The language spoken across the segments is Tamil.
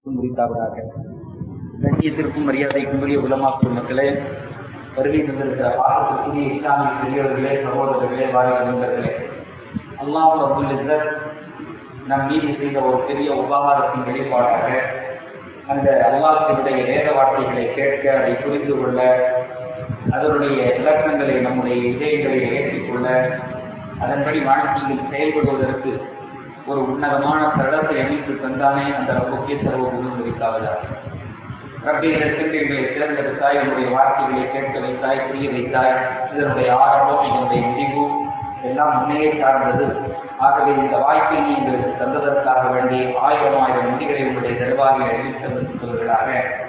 முடித்தாவதாக. கண்ணியத்திற்கும் மரியாதைக்கும் உரிய உலமாக்கள் மக்களே, வருகை தந்திருக்கிற பாசத்திற்குரிய இஸ்லாமிய பெரியவர்களே, சகோதரர்களே, வாலிப நண்பர்களே, அல்லாஹ் ரப்பல் இஸ்ஸத் நம் மீது செய்த ஒரு பெரிய உபகாரத்தின் வெளிப்பாடாக அந்த அல்லாஹ்வினுடைய வேத வார்த்தைகளை கேட்க, அதை புரிந்து கொள்ள, அதனுடைய இலக்கங்களை நம்முடைய இதயங்களை ஏற்றிக்கொள்ள, அதன்படி வாழ்க்கையில் செயல்படுவதற்கு ஒரு உன்னதமான தளத்தை அமைத்து தந்தானே அந்த ரப்புக்கே சர்வ குணம் வைத்தாவதாக. ரப்பே, இதற்கென்று எங்களை தேர்ந்தெடுத்தாய், என்னுடைய வார்த்தைகளை கேட்க வைத்தாய், புரிய வைத்தாய். இதனுடைய ஆரம்பம், இதனுடைய முடிவு எல்லாம் முன்னே சார்ந்தது. ஆகவே இந்த வாய்ப்பை எங்களுக்கு தந்ததற்காக வேண்டி 1000 முடிகளை உங்களுடைய தர்பாரில் அறிவித்தவர்களாக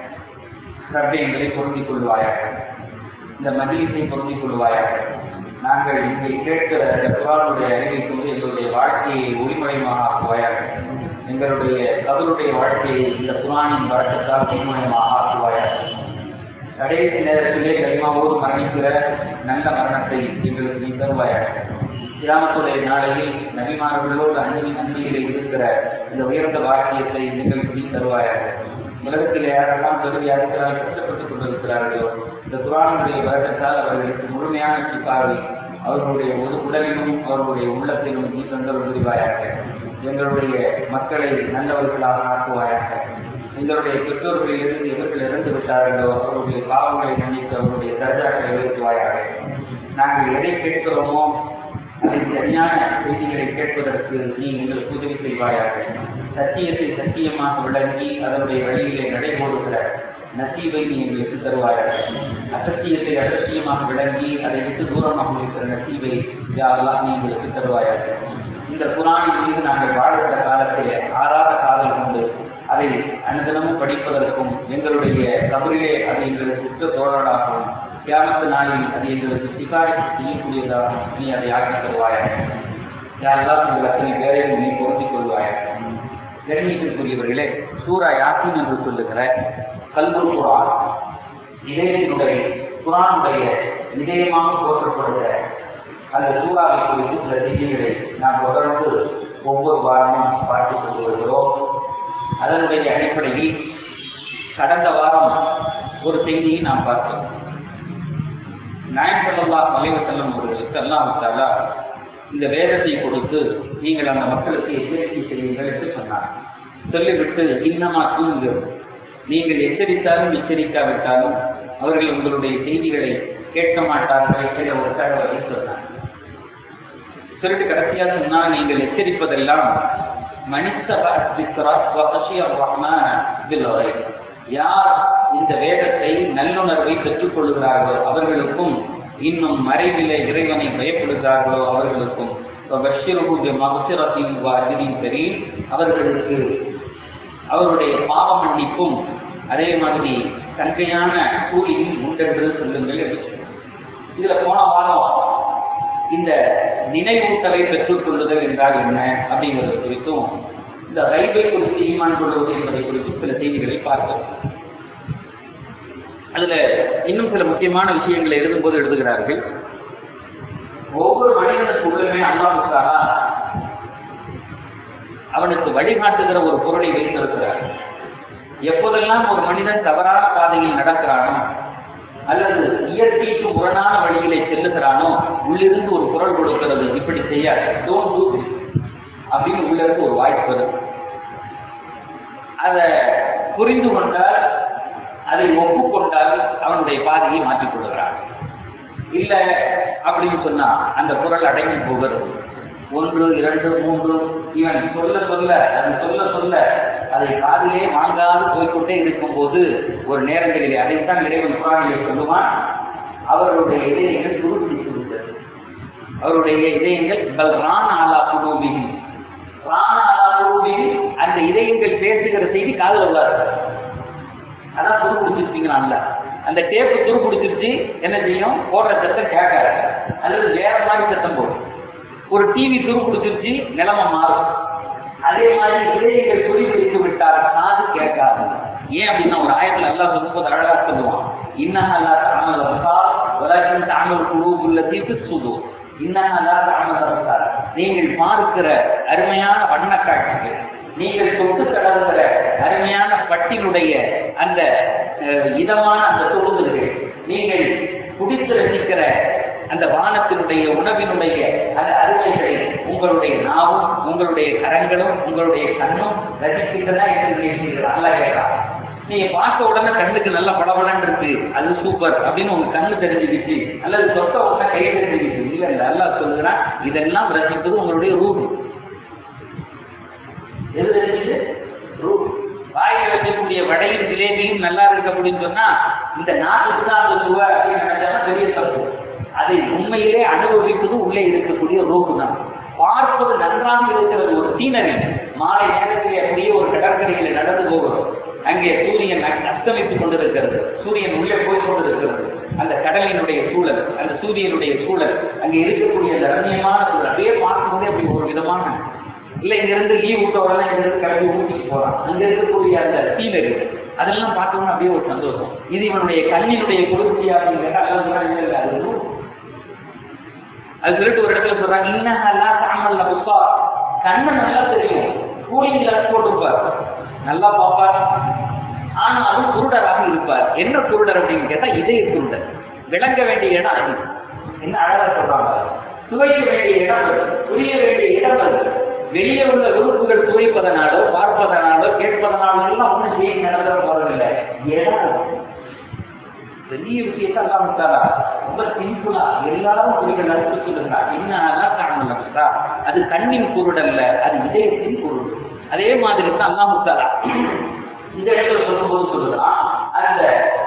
ரப்பே எங்களை பொருந்திக் கொள்வாயாக, இந்த மகிழ்ச்சியை பொருந்திக் கொள்வாயாக. நாங்கள் இங்கே கேட்கிற இந்த குர்ஆனுடைய அறிவை கொண்டு எங்களுடைய வாழ்க்கையை ஒளிமயமாக ஆக்குவாயாக. எங்களுடைய கபருடைய வாழ்க்கையை இந்த குர்ஆனின் வரக்கத்தால் ஒளிமயமாக ஆக்குவாயாக. கடைசி நேரத்திலே கலிமாவோடு மரணிக்கிற நல்ல மரணத்தை எங்களுக்கு நீ தருவாயாக. கியாமத்துடைய நாளையில் நபிமார்களோடு அன்பிலே இருக்கிற இந்த உயர்ந்த வாக்கியத்தை எங்களுக்கு நீ தருவாயாக. உலகத்தில் யாரெல்லாம் பெருமையாளர்களால் கஷ்டப்பட்டுக் கொண்டிருக்கிறார்களோ, இந்த குர்ஆனுடைய வரக்கத்தால் அவர்களுக்கு முழுமையான சிபாவை அவர்களுடைய ஒரு உடலிலும் அவர்களுடைய உள்ளத்திலும் நீ தந்தவர் புரிவாயாக. எங்களுடைய மக்களை நல்லவர்களாக ஆக்குவாயாக. எங்களுடைய பெற்றோர்களிலிருந்து இவர்கள் இறந்து விட்டார்களோ அவருடைய பாவங்களை மன்னித்து அவருடைய தர்ஜாக்களை உயர்த்துவாயாக. நாங்கள் எதை கேட்கிறோமோ அதை சரியான செய்திகளை கேட்பதற்கு நீ எங்களுக்கு உதவி செய்வாயாக. சத்தியத்தை சத்தியமாக விளங்கி அதனுடைய வழியிலே நடைபோடுகிற நசீவை நீ எங்களுக்கு தருவாயாக. அசத்தியத்தை அசத்தியமாக விளங்கி அதை விட்டு தூரமாக இருக்கிற நசீவை யாரெல்லாம் நீ எங்களுக்கு தருவாயாக. இந்த குர்ஆனின் மீது நாங்கள் வாழ்கிற காலத்திலே ஆறாத காதல் கொண்டு அதை அனுதினமும் படிப்பதற்கும் எங்களுடைய கபரிலே அது எங்களுக்கு சுத்த தோழராகவும் கியாமத்து நாளில் அது எங்களுக்கு சிபாரிசு செய்யக்கூடியதாகவும் நீ அதை ஆக்கி தருவாயாக. யாரெல்லாம் உங்கள் அத்தனை பேரையும் நீ பொருந்திக் கொள்வாயாக. கண்ணியத்திற்குரியவர்களே, சூரா யாசீன் என்று சொல்லுகிற கல்புல் குர்ஆன் இதயத்தினுடைய குர்ஆனுடைய இதயமாக போற்றப்படுகிற அந்த சூறாவை குறித்து சில செய்திகளை நாம் தொடர்ந்து ஒவ்வொரு வாரமும் பார்த்துக் கொண்டு வருகிறோம். அதனுடைய அடிப்படையில் கடந்த வாரம் ஒரு செய்தியை நாம் பார்த்தோம். நாயகம் ஸல்லல்லாஹு அலைஹி வஸல்லம் அவர்களுக்கு அல்லாஹ் தஆலா இந்த வேதத்தை கொடுத்து நீங்கள் அந்த மக்களுக்கு எச்சரிக்கை செய்யுங்கள் என்று சொன்னார். சொல்லிவிட்டு இன்னமா தூங்கு, நீங்கள் எச்சரித்தாலும் எச்சரிக்காவிட்டாலும் அவர்கள் உங்களுடைய செய்திகளை கேட்க மாட்டார்கள் என்ற ஒரு தகவலை சொன்னார். சொல்லிட்டு கடைசியாக சொன்னால், நீங்கள் எச்சரிப்பதெல்லாம் யார் இந்த வேதத்தை நல்லுணர்வை பெற்றுக் கொள்கிறார்களோ அவர்களுக்கும், இன்னும் மறைவிலே இறைவனை பயப்படுகிறார்களோ அவர்களுக்கும் சரி அவர்களுக்கு அவருடைய பாவ மன்னிப்பும் அதே மாதிரி தங்கையான கூலியும் உண்டென்று சொல்லுங்கள் என்று சொன்னார். இதுல போன வாரம் இந்த நினைவூட்டலை பெற்றுக் கொள்ளுதல் என்றால் என்ன அப்படிங்கிறது குறித்தும், இந்த ரைபை குறித்து ஈமான் கொள்வது என்பதை குறித்தும் சில செய்திகளை பார்த்தோம். அதுல இன்னும் சில முக்கியமான விஷயங்களை எழுதும்போது எழுதுகிறார்கள், ஒவ்வொரு மனிதனுக்கு உள்ளமே அல்லாஹ்வுக்காக அவனுக்கு வழிகாட்டுகிற ஒரு பொருளை வைத்திருக்கிறார். எப்போதெல்லாம் ஒரு மனிதன் தவறான பாதையில் நடக்கிறானோ அல்லது இயற்கைக்கு முரணான வழியிலே செல்லுகிறானோ உள்ளிருந்து ஒரு குரல் கொடுக்கிறது, இப்படி செய்யாது, டோன்ட் டூ திஸ் அப்படின்னு உள்ளிருந்து ஒரு வாய்ப்பு வருது. அதை புரிந்து கொண்டால், அதை ஒப்புக்கொண்டால் அவனுடைய பாதையை மாற்றிக் கொள்கிறான். இல்லை அப்படின்னு சொன்னா அந்த குரல் அடங்கி போகிறது. 1, 2, 3 இவன் சொல்ல சொல்ல அது சொல்ல சொல்ல அதை காதிலே வாங்காது போய்கொண்டே இருக்கும் போது ஒரு நேரங்களிலே அதைத்தான் இறைவன் குர்ஆனிலே சொல்லுவான், அவர்களுடைய இதயங்கள் துருப்பிடித்து விட்டது. அவருடைய இதயங்கள் அந்த இதயங்கள் பேசுகிற செய்தி காதுல உள்ளாரு. அதான் துருப்பிடிச்சிருப்பீங்களான்ல, அந்த டேப்பு துருப்பிடிச்சிருச்சு என்ன செய்யும், போடுற சத்தம் கேட்காது அல்லது வேற மாதிரி சத்தம் போடும். ஒரு டிவி துருப்பிடிச்சிருச்சு நிலைமை மாறும். அதே மாதிரி இதயங்கள் துருப்பிடித்து விட்டால் காது கேட்காது. ஏன் அப்படின்னா ஒரு ஆயத்துல அல்லாஹ் சொல்லும்போது அழகா சொல்லுவான், இன்னஹா லா தஅமல் அப்சார் வலக்கின் தஅமல் குலூபுல் லதீ ஃபிஸ் ஸுதூர். இன்னஹா லா தஅமல் அப்சார், நீங்கள் பார்க்கிற அருமையான வண்ண காட்சிகள், நீங்கள் தொட்டு கடவுகிற அருமையான இரவினுடைய அந்த இதமான அந்த தொழுதுகள், நீங்கள் குடித்து ரசிக்கிற அந்த வானத்தினுடைய உணவினுடைய அந்த அருமைகளை உங்களுடைய நாவும் உங்களுடைய கரங்களும் உங்களுடைய கண்ணும் ரசிக்கின்றதா என்று நினைக்கிறீர்கள். நல்லா கேட்கலாம். நீங்க பார்த்த உடனே கண்ணுக்கு நல்ல படபடன்னு இருக்கு, அது சூப்பர் அப்படின்னு உங்க கண்ணு தெரிஞ்சுக்கிச்சு, அல்லது சொத்த உடனே கை தெரிஞ்சுக்கிச்சு. இல்ல இல்ல, அல்லாஹ் சொல்லுகிறான் இதெல்லாம் ரசிப்பது உங்களுடைய ரூபு. எது தெரிஞ்சது? ரூபு. வாயில வைக்கக்கூடிய வடையும் ஜிலேபியும் நல்லா இருக்கு அப்படின்னு சொன்னா இந்த நாட்டுக்கு தான் அது ரூபாய் அப்படின்னு நினைச்சாலும் பெரிய தப்பு. அதை உண்மையிலே அனுபவிப்பது உள்ளே இருக்கக்கூடிய ரூபு தான். பார்ப்பது நன்றாக இருக்கிறது ஒரு சீனரி. மாலை நேரத்திலே அப்படியே ஒரு கடற்கரையில் நடந்து போகிறோம். அங்கே சூரியன் அஸ்தமித்துக் கொண்டிருக்கிறது, சூரியன் உள்ளே போய் கொண்டிருக்கிறது. அந்த கடலினுடைய சூழல், அந்த சூரியனுடைய சூழல், அங்கே இருக்கக்கூடிய அந்த ரம்மியமான சூழல் அப்படியே பார்க்கும்போதே அப்படி ஒரு விதமான இல்லை, இங்கிருந்து லீவ் விட்ட உடனே இங்கிருந்து கிளம்பி ஊட்டிக்கு போறான். அங்க இருக்கக்கூடிய அந்த சீனரி அதெல்லாம் பார்த்தோம்னா அப்படியே ஒரு சந்தோஷம். இது இவனுடைய கண்ணினுடைய கொடுப்படியாக அது அது சொல்லிட்டு ஒரு இடத்துல சொல்றாங்க, இன்னெல்லாம் தாமல்ல புப்பா, கண்ணை நல்லா தெரியும், கூலிங் கிளாஸ் போட்டுப்பார், நல்லா பார்ப்பார், ஆனாலும் குருடராக இருப்பார். என்ன குருடர் அப்படின்னு கேட்டா இதய குருடர். விளங்க வேண்டிய இடம் அது. என்ன அழகா சொல்றாங்க, துவைக்க வேண்டிய இடம் அது, புரிய வேண்டிய இடம் அது. வெளியே உள்ள உறுப்புகள் துவைப்பதனாலோ பார்ப்பதனாலோ கேட்பதனாலோ எல்லாம் ஒன்றும் செய்ய நடந்த போறதில்லை. இடம் பெரிய விஷயத்தை எல்லாம் விட்டாரா, ரொம்ப சிம்பிளா எல்லாரும் குறிகள் நடத்தி சொல்லுங்க. என்னதான் காரணம், அது கண்ணின் குருடல்ல, அது இதயத்தின் குருடு. அதே மாதிரி தான் அல்லாஹ் முத்தாலா இந்த இடத்துல சொல்லும்போது சொல்லுறான், அந்த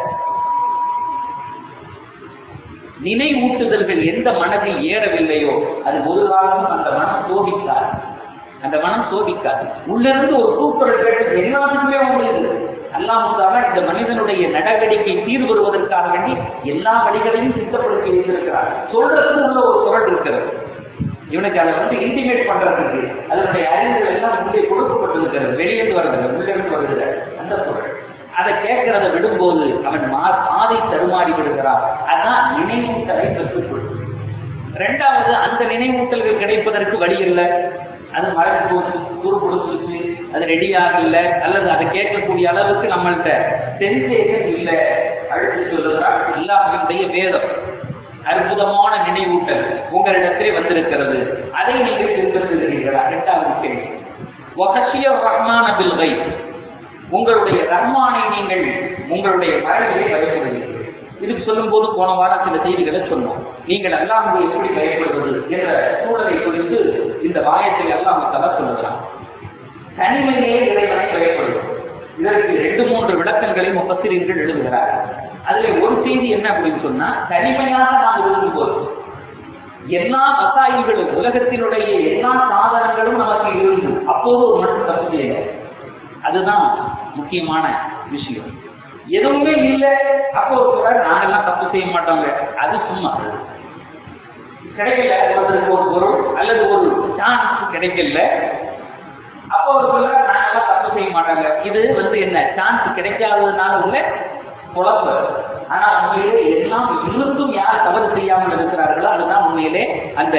நினைவூட்டுதல்கள் எந்த மனதில் ஏறவில்லையோ அது ஒரு காலமும் அந்த மனம் சோதிக்காது. அந்த மனம் சோதிக்காது. உள்ளிருந்து ஒரு கூக்குரல் கேட்டு எல்லாத்துக்குமே உள்ளது. அல்லாஹ் முத்தாலா இந்த மனிதனுடைய நடவடிக்கை தீர்வு வருவதற்காக வேண்டி எல்லா வழிகளையும் சித்தப்படுத்தி வைத்திருக்கிறார். சொல்றதுக்கு உள்ள ஒரு குரல் இருக்கிறது. இவனுக்கு அதை இன்டிமேட் பண்றதுக்கு அதனுடைய அறிவுகள் எல்லாம் உள்ளே கொடுக்கப்பட்டிருக்கிறது. வெளியிருந்து வருகிறது, உள்ளிருந்து வருகிற அந்த குரல். அதை கேட்கிறத விடும்போது அவன் பாதை தருமாறி விடுகிறான். அதான் நினைவூட்டலை பெற்றுக்கொள். இரண்டாவது, அந்த நினைவூட்டல்கள் கிடைப்பதற்கு வழி இல்லை. அது மறைந்து போச்சு, குறு கொடுத்துருச்சு, அது ரெடியாக இல்லை, அல்லது அதை கேட்கக்கூடிய அளவுக்கு நம்மள்கிட்ட சென்சேஷன் இல்லை. அழுத்தி சொல்லுகிறார், அல்லாஹ்வுடைய வேதம் அற்புதமான நினைவூட்டல் உங்களிடத்திலே வந்திருக்கிறது, அதை நீங்கள் பின்பற்றுகிறீர்களா? இரண்டாவது கேள்வி. ரஹ்மான் அபில் கை, உங்களுடைய ரஹ்மானை நீங்கள் உங்களுடைய மறைவிலே பயப்படுகிறீர்கள். இதுக்கு சொல்லும் போது போன வாரம் சில செய்திகளை சொன்னோம். நீங்கள் அல்லாஹ்வை எப்படி பயப்படுவது என்ற சூழலை குறித்து இந்த வாயத்தை அல்லாஹ் தஆலா சொல்லுகிறான். தனிமையிலே இறைவனை பயப்படுவது. இதற்கு 2-3 விளக்கங்களை முஃபஸ்ஸிரீன்கள் எழுதுகிறார்கள். அதுல ஒரு செய்தி என்ன அப்படின்னு சொன்னா, தனிமையாக நாம் இருக்கும்போது எல்லா வசாயிகளும் உலகத்தினுடைய எல்லா சாதனங்களும் நமக்கு இருந்து அப்போது ஒரு மனுஷன் தப்பு செய்யல. அதுதான் முக்கியமான விஷயம். எதுவுமே இல்லை அப்போ கூட நாங்கெல்லாம் தப்பு செய்ய மாட்டோங்க, அது சும்மா கிடைக்கல. ஒருத்தருக்கு ஒரு பொருள் அல்லது ஒரு சான்ஸ் கிடைக்கல, அப்போ ஒரு நாங்கெல்லாம் தப்பு செய்ய மாட்டாங்க. இது என்ன சான்ஸ் கிடைக்காததுனால உள்ள குழப்ப. ஆனா உண்மையிலே எல்லாம் இன்னும் யார் தவறு செய்யாமல் இருக்கிறார்களோ அதுதான் உண்மையிலே அந்த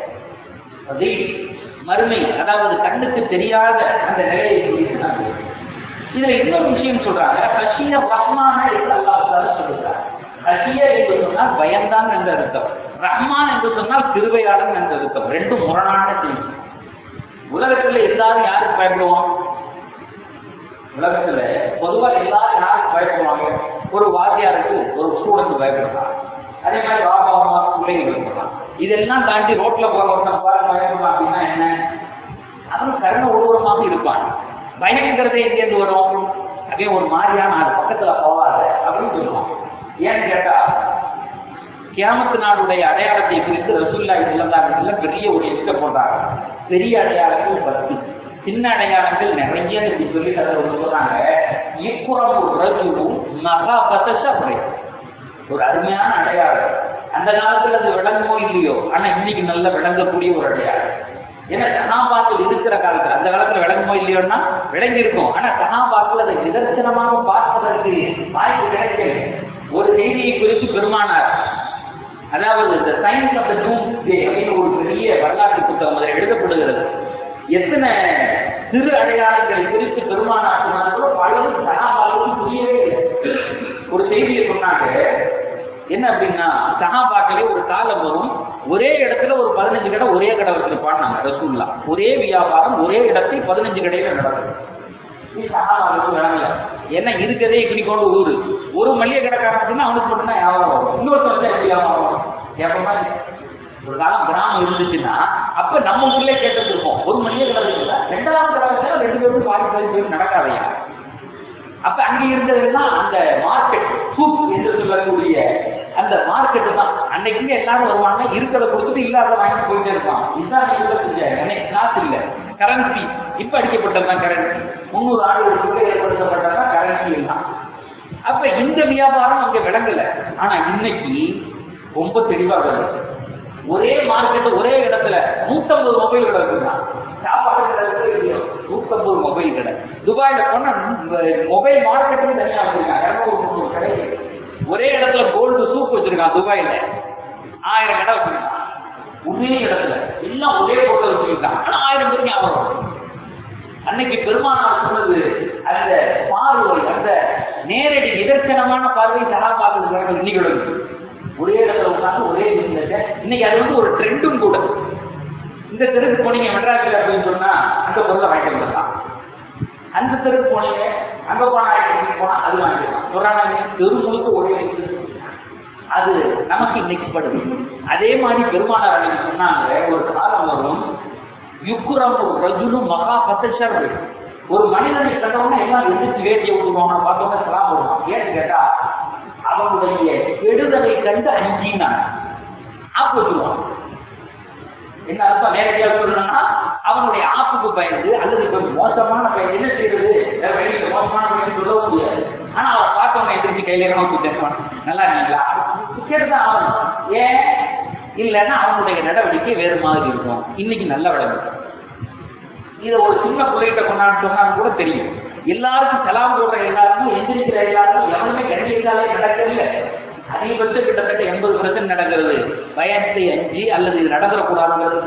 மறுமை, அதாவது கண்ணுக்கு தெரியாத அந்த நிலையை குறித்து நாங்கள் இதுல இன்னொரு விஷயம் சொல்றாங்க. ஹஷிய ரஹ்மான என்று அல்லாஹ் சொல்லுகிறார். ஹஷிய என்று சொன்னால் பயந்தான் என்ற அர்த்தம், ரஹ்மான் என்று சொன்னால் கிருபையாளன் என்ற அர்த்தம். ரெண்டும் முரணான செய்தி. உலகத்துல எல்லாரும் யாருக்கு பயப்படுவோம்? உலகத்துல பொதுவா எல்லாரும் யாருக்கு பயப்படுவாங்க? ஒரு வாத்தியாருக்கு ஒரு ஸ்டூடெண்ட் பயப்படுறான், அதே மாதிரி பாபா பிள்ளைங்க பயப்படுறான். இதெல்லாம் தாண்டி ரோட்ல போற ஒருத்தன் பயப்படுறான் அப்படின்னா என்ன? அவன் கருண உருவமாக இருப்பான். பயங்கிறதே எங்கேருந்து வரும்? அதே ஒரு மாதிரியான அது பக்கத்துல போகாத அப்படின்னு சொல்லுவான். ஏன்னு கேட்டா, கியாமத்து நாளுடைய அடையாளத்தை குறித்து ரசூலுல்லாஹி ஸல்லல்லாஹு அலைஹி வஸல்லம் பெரிய ஒரு லிஸ்ட் போட்டாங்க. பெரிய அடையாளங்கள் 10, சின்ன அடையாளங்கள் நிறைய சொல்லி அதை சொல்றாங்க. இப்புறம் ஒரு அருமையான அடையாளம். அந்த காலத்துல அது விளங்குமோ இல்லையோ, ஆனா இன்னைக்கு நல்ல விளங்கக்கூடிய ஒரு அடையாளம். ஏன்னா சஹாபாக்கள் இருக்கிற காலத்துல, அந்த காலத்துல விளங்குமோ இல்லையோன்னா விளங்கி இருக்கும், ஆனா சஹாபாக்கள் அதை நிதர்சனமாக பார்ப்பதற்கு வாய்ப்பு கிடைக்கல. ஒரு செய்தியை குறித்து பெருமானார், அதாவது இந்த சயின்ஸ் ஆஃப் தி டூம்ஸ்டே அப்படின்னு ஒரு பெரிய வரலாற்று புத்தகம் அதில் எழுதப்படுகிறது. எத்தனை சிறு அடையாளங்களை குறித்து பெருமானார் சொன்னார்களோ பலரும் சஹாபாக்கள் சஹாபாக்களே ஒரு காலம் வரும், ஒரே இடத்துல ஒரு 15 கடை ஒரே கடை வச்சிருப்பாங்க ரசூலுல்லாஹ். ஒரே வியாபாரம் ஒரே இடத்தில் 15 கடையில நடக்கும். என்ன இருக்கதே இப்படி கொண்டு ஊரு ஒரு மளிகை கடைக்காரன் அவனுக்கு மட்டும்தான் வியாபாரம் வரும். இன்னொருத்தர் வந்து எப்படி வியாபாரம் வரும்? கேட்போமா? ஒரு காலம் கிராமம் இருந்துச்சுன்னா அப்ப நம்ம ஊர்லயே கேட்டு இருக்கோம், ஒரு மளிகை கடை இருக்குல்ல, 2வது கடை 2 பேரும் பாதி பேரும் நடக்காதையா? அப்ப அங்க இருந்ததுன்னா அந்த மார்க்கெட் சூப் என்று சொல்லக்கூடிய அந்த மார்க்கெட்டு தான். அன்னைக்கு எல்லாரும் வருவாங்க, இருக்கிறத கொடுத்துட்டு இல்லாத வாங்கி போயிட்டே இருப்பான். இதுதான் அன்னைக்கு காசு இல்லை, கரன்சி. இப்ப அடிக்கப்பட்டதுதான் கரன்சி. 300 ஆண்டுகளுக்குள்ள ஏற்படுத்தப்பட்டதான் கரன்சி எல்லாம். அப்ப இந்த வியாபாரம் அங்க விளங்கல. ஆனா இன்னைக்கு ரொம்ப தெளிவா வருது. ஒரே மார்க்கெட் ஒரே இடத்துல 150 மொபைல் கடை இருக்குதான். சாப்பாடு கடை 150 மொபைல் கடை. துபாயில போனா மொபைல் மார்க்கெட்டுக்கு தனியா வச்சிருக்காங்க. 200 கடை ஒரே இடத்துல கோல்டு சூப் வச்சிருக்கான். துபாயில 1000 கடை வச்சிருக்கான். ஒரே இடத்துல எல்லாம் ஒரே பொருள் வச்சிருக்கான். ஆனா 1000 பேருக்கு ஞாபகம். அன்னைக்கு பெருமானார் சொன்னது அந்த பார்வை, அந்த நேரடி நிதர்சனமான பார்வை சகாபாக்கள் இன்னைக்கு ஒரே இடத்துல உட்காந்து ஒரே இன்னைக்கு அது வந்து ஒரு ட்ரெண்டும் கூட. இந்த தெருக்கு போனீங்க மெட்ராஸ்ல அப்படின்னு சொன்னா அந்த பொருளை வாங்கிட்டு வந்துடலாம். அந்த தெருக்கு போனீங்க அங்க போனா போனா அது வாங்கிடலாம். சொல்றாங்க தெரு முழுக்க ஒரே அது நமக்கு இன்னைக்கு படுது. அதே மாதிரி பெருமானார் அன்னைக்கு சொன்னாங்க, ஒரு காலம் வரும் யுக்குரம் ரஜுலு மகா பத்தர், ஒரு மனிதனை கண்டவன எல்லாம் எதிர்த்து வேட்டியை விட்டுருவாங்க, பார்த்தோன்னா சலாம் போடுவான். ஏன்னு கேட்டா அவனுடைய கெடுதலை கண்டு அஞ்சினான் ஆப்பு வச்சுருவான். என்ன அர்த்தம்? நேரடியாக சொல்லணும்னா அவனுடைய ஆப்புக்கு பயந்து அல்லது கொஞ்சம் மோசமான பயன் என்ன செய்யறது, வெளியில மோசமான பயன் சொல்ல முடியாது. ஆனா அவன் பார்த்தவனை எதிர்த்து கையில பேசுவான், நல்லா இருக்கீங்களா கேட்டுதான் ஆகணும். ஏன் இல்லைன்னா அவனுடைய நடவடிக்கை வேறு மாதிரி இருக்கும். இன்னைக்கு நல்ல விளம்பரம். இதை ஒரு சின்ன பிள்ளைகிட்ட கொண்டாந்து சொன்னாலும் கூட தெரியும். எல்லாருக்கும் செலாம் போடுற எல்லாருக்கும் எந்திரிக்கிற எல்லாருக்கும் எவனுமே கண்டிப்பாலே நடக்கல. அதிகபட்சம் கிட்டத்தட்ட 80% நடக்கிறது பயத்தை அஞ்சி அல்லது இது நடந்துடக்கூடாதுங்கிறது.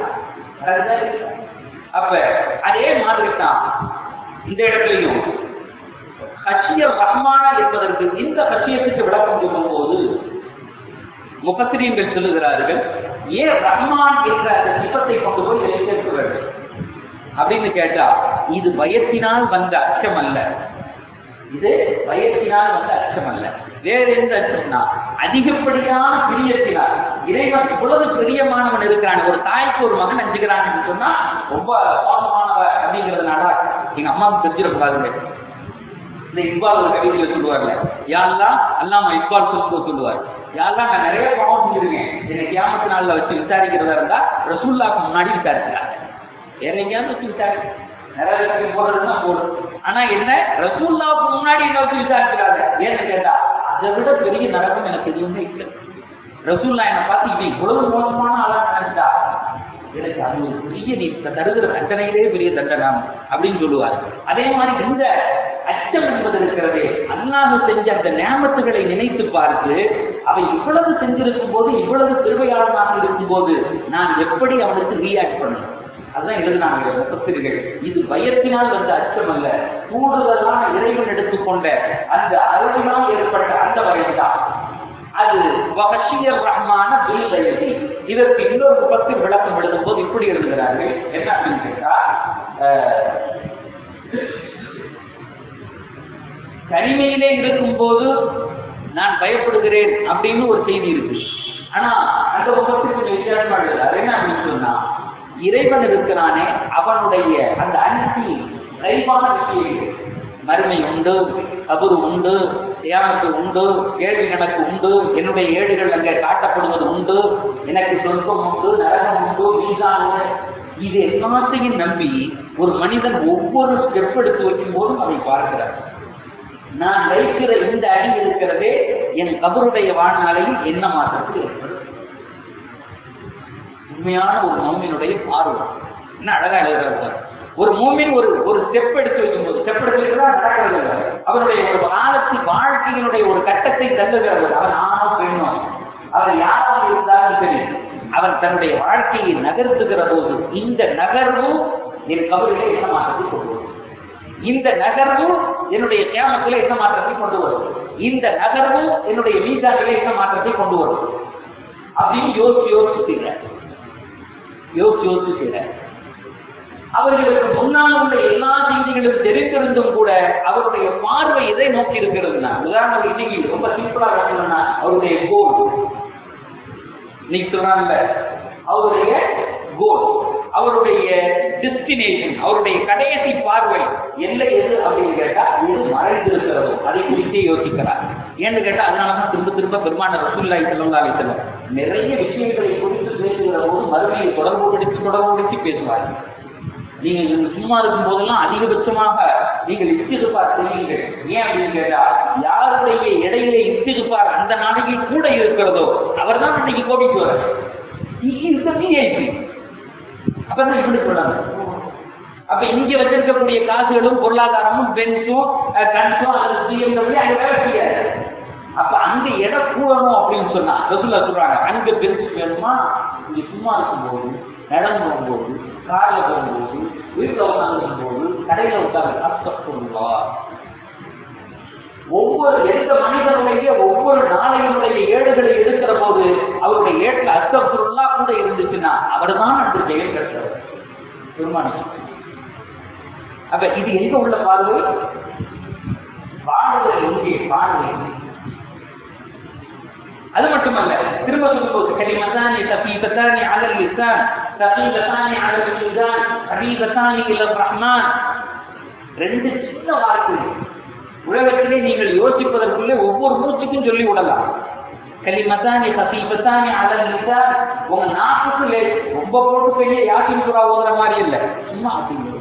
அப்ப அதே மாதிரி தான் இந்த இடத்துலையும் ஹஷியர் ரஹ்மான என்பதற்கு இந்த ஹஷியத்துக்கு விளக்கம் சொல்லும் போது முஃபஸ்ஸிரீன்கள் சொல்லுகிறார்கள், ஏன் ரஹ்மான் என்ற அந்த சிபத்தை கொண்டு போய் சேர்க்க வேண்டும் அப்படின்னு கேட்டா, இது பயத்தினால் வந்த அச்சம் அல்ல. இது பயத்தினால் வந்த அச்சம் அல்ல. வேற எந்த அச்சம்னா அதிகப்படியான பிரியத்தினால். இறைவன் இவ்வளவு பிரியமானவன் இருக்கிறான். ஒரு தாய்க்கு ஒரு மகன் அஞ்சுக்கிறான்னு சொன்னா ரொம்ப மோசமானவ அப்படிங்கிறதுனால எங்க அம்மாவுக்கு தெரிஞ்சிடக்கூடாதுங்க. இந்த இக்பால் ஒரு கவிதையில சொல்லுவார்ல, யாரெல்லாம் அல்லாம இக்பால் சொல்லுவார், யாரெல்லாம் நான் நிறைய பாவம் செஞ்சிருக்கேன், என்னை கியாமத்து நாள்ல வச்சு விசாரிக்கிறதா இருந்தா ரசூலுல்லாஹ்க்கு முன்னாடி விசாரிக்கிறாங்க. வேற எங்கேயாவது வச்சு விசாரிக்க நிறைய போடுறதுன்னா போடும். ஆனா என்ன ரசூலுல்லாஹ்க்கு முன்னாடி என்ன வச்சு விசாரிக்கிறாங்க. ஏன்னு கேட்டா அதை விட பெரிய நரகம் எனக்கு எதுவுமே இல்லை. ரசூலுல்லாஹ் என்னை பார்த்து இவன் இவ்வளவு மோசமான ஆளா நினைச்சா எனக்கு அது ஒரு பெரிய நீ தருகிற தண்டனையிலே பெரிய தண்டனம் அப்படின்னு சொல்லுவார். அதே மாதிரி இந்த அச்சம் என்பது இருக்கிறதே, அல்லாஹ் செஞ்ச அந்த நியாமத்துகளை நினைத்து பார்த்து அவை இவ்வளவு செஞ்சிருக்கும் போது, இவ்வளவு திருவையாளனாக இருக்கும் போது நான் எப்படி அவனுக்கு ரியாக்ட் பண்ணணும், அதுதான் எழுதினாங்க முஃபஸ்ஸிரீன்கள். இது பயத்தினால் வந்த அச்சம் அல்ல, கூடுதலான இறைவன் எடுத்துக்கொண்ட அந்த அருளினால் ஏற்பட்ட அந்த வகைதான் அது வஹஷியர் ரஹ்மான பில்லைஹி. இதற்கு இன்னொரு முஃபஸ்ஸிர் விளக்கம் எழுதும் போது இப்படி எழுதுகிறார்கள், என்ன அப்படின்னு கேட்டா, தனிமையிலே இருக்கும் போது நான் பயப்படுகிறேன் அப்படின்னு ஒரு செய்தி இருக்கு. ஆனா அந்த முஃபஸ்ஸிர் கொஞ்சம் வித்தியாசமா எழுதுறாரு. என்ன அப்படின்னு சொன்னா, இறைவன் இருக்கிறானே அவனுடைய அந்த அன்சி ரைவான விஷயங்கள், மறுமை உண்டு, கபரு உண்டு, தியானத்து உண்டு, கேள்வி கணக்கு உண்டு, என்னுடைய ஏடுகள் அங்கே காட்டப்படுவது உண்டு, எனக்கு சொர்க்கம் உண்டு, நரகம் உண்டு, மீசான் உண்டு. இது எல்லாத்தையும் நம்பி ஒரு மனிதன் ஒவ்வொரு ஸ்டெப் எடுத்து வைக்கும் போதும் அதை பார்க்கிறார். நான் வைக்கிற இந்த அடி இருக்கிறதே என் கபருடைய வாழ்நாளையும் என்ன மாற்றத்தில் ஏற்படும். உண்மையான ஒரு மௌமினுடைய பார்வை என்ன அழகா எழுதுறாரு. ஒரு மூமின் ஒரு ஸ்டெப் எடுத்து வைக்கும்போது, ஸ்டெப் எடுத்து அவருடைய ஒரு காலத்தில் வாழ்க்கையினுடைய ஒரு கட்டத்தை தள்ளுகிறவர். அவன் ஆணோ பெண்ணோ, அவர் யாராக இருந்தாலும் சரி, அவன் தன்னுடைய வாழ்க்கையை நகர்த்துகிற போது இந்த நகர்வு என் கபரிலே என்ன மாற்றத்தை கொண்டு வரும். இந்த நகர்வு என்னுடைய கியாமத்திலே என்ன மாற்றத்தை கொண்டு வரும், இந்த நகர்வு என்னுடைய மீதானிலே என்ன மாற்றத்தை கொண்டு வரும் அப்படின்னு யோசிச்சு செய்யற. அவர்களுக்கு முன்னால் உள்ள எல்லா செய்திகளும் தெரிந்திருந்தும் கூட அவருடைய பார்வை எதை நோக்கி இருக்கிறதுனா, உதாரணம் இன்னைக்கு ரொம்ப சிம்பிளா சொல்லணும்னா அவருடைய கோல், இன்னைக்கு சொல்றாங்க அவருடைய கோல், அவருடைய டெஸ்டினேஷன், அவருடைய கடைசி பார்வை எல்லை எது அப்படின்னு கேட்டா எது மறைந்திருக்கிறதோ அதை குறித்தே யோசிக்கிறார். ஏன்னு கேட்டா அதனாலதான் திரும்ப திரும்ப பெருமான ரசூலுல்லாஹி ஸல்லல்லாஹு அலைஹி வஸல்லம் நிறைய விஷயங்களை குறித்து பேசுகிற போது மறுமையை தொடர்புபடுத்தி பேசுவார்கள். நீங்கள் சும்மா இருக்கும் போதெல்லாம் அதிகபட்சமாக நீங்கள் இஸ்திக்ஃபார் செய்யுங்கள். ஏன் அப்படின்னு கேட்டா யாருடைய இடையில இஸ்திக்ஃபார் அந்த நாளையில் கூட இருக்கிறதோ அவர் தான் அன்னைக்கு கோபிக்கு வர. அப்பதான் இப்படி சொல்றாங்க. அப்ப இங்க வச்சிருக்கக்கூடிய காசுகளும் பொருளாதாரமும் பென்ஸும் கன்ஸும் அல்லது பிஎம்டபிள்யூ அங்க வேலை செய்யாது. அப்ப அங்க இடம் கூடணும் அப்படின்னு சொன்னா ரசூலுல்லாஹ் சொல்றாங்க, அங்க பெருசு வேணுமா, இங்க சும்மா இருக்கும்போது, நடந்து போகும்போது, கார்ல போகும்போது, வீட்டுல உட்கார்ந்து போது, கடையில உட்கார்ந்து அஸ்தக்ஃபிருல்லாஹ். ஒவ்வொரு எந்த மனிதனுடைய ஒவ்வொரு நாளையினுடைய ஏடுகளை எடுக்கிற போது அவருடைய ஏட்டில் அஸ்தக்ஃபிருல்லாஹ் கூட இருந்துச்சுன்னா அவர் தான் அன்று ஜெயம் பெற்றவர் பெருமானி. அப்ப இது எங்க உள்ள பார்வை? பார்வை எங்கே? பார்வை. அது மட்டுமல்ல, திரும்ப சொல்லும்போது கலிமத்தானி கஃபீஃபத்தானி அலல் லிசான் ஸகீலத்தானி அலல் மீசான் ஹபீபத்தானி இலர் ரஹ்மான். ரெண்டு சின்ன வார்த்தை உலகத்திலே நீங்கள் யோசிப்பதற்குள்ளே ஒவ்வொரு மூச்சுக்கும் சொல்லி விடலாம். கலிமத்தானி கஃபீஃபத்தானி அலல் லிசான், உங்க நாக்குக்கு ரொம்ப போட்டு பெரிய யாசின் சூரா ஓதுற மாதிரி இல்லை, சும்மா அப்படிங்கிறது.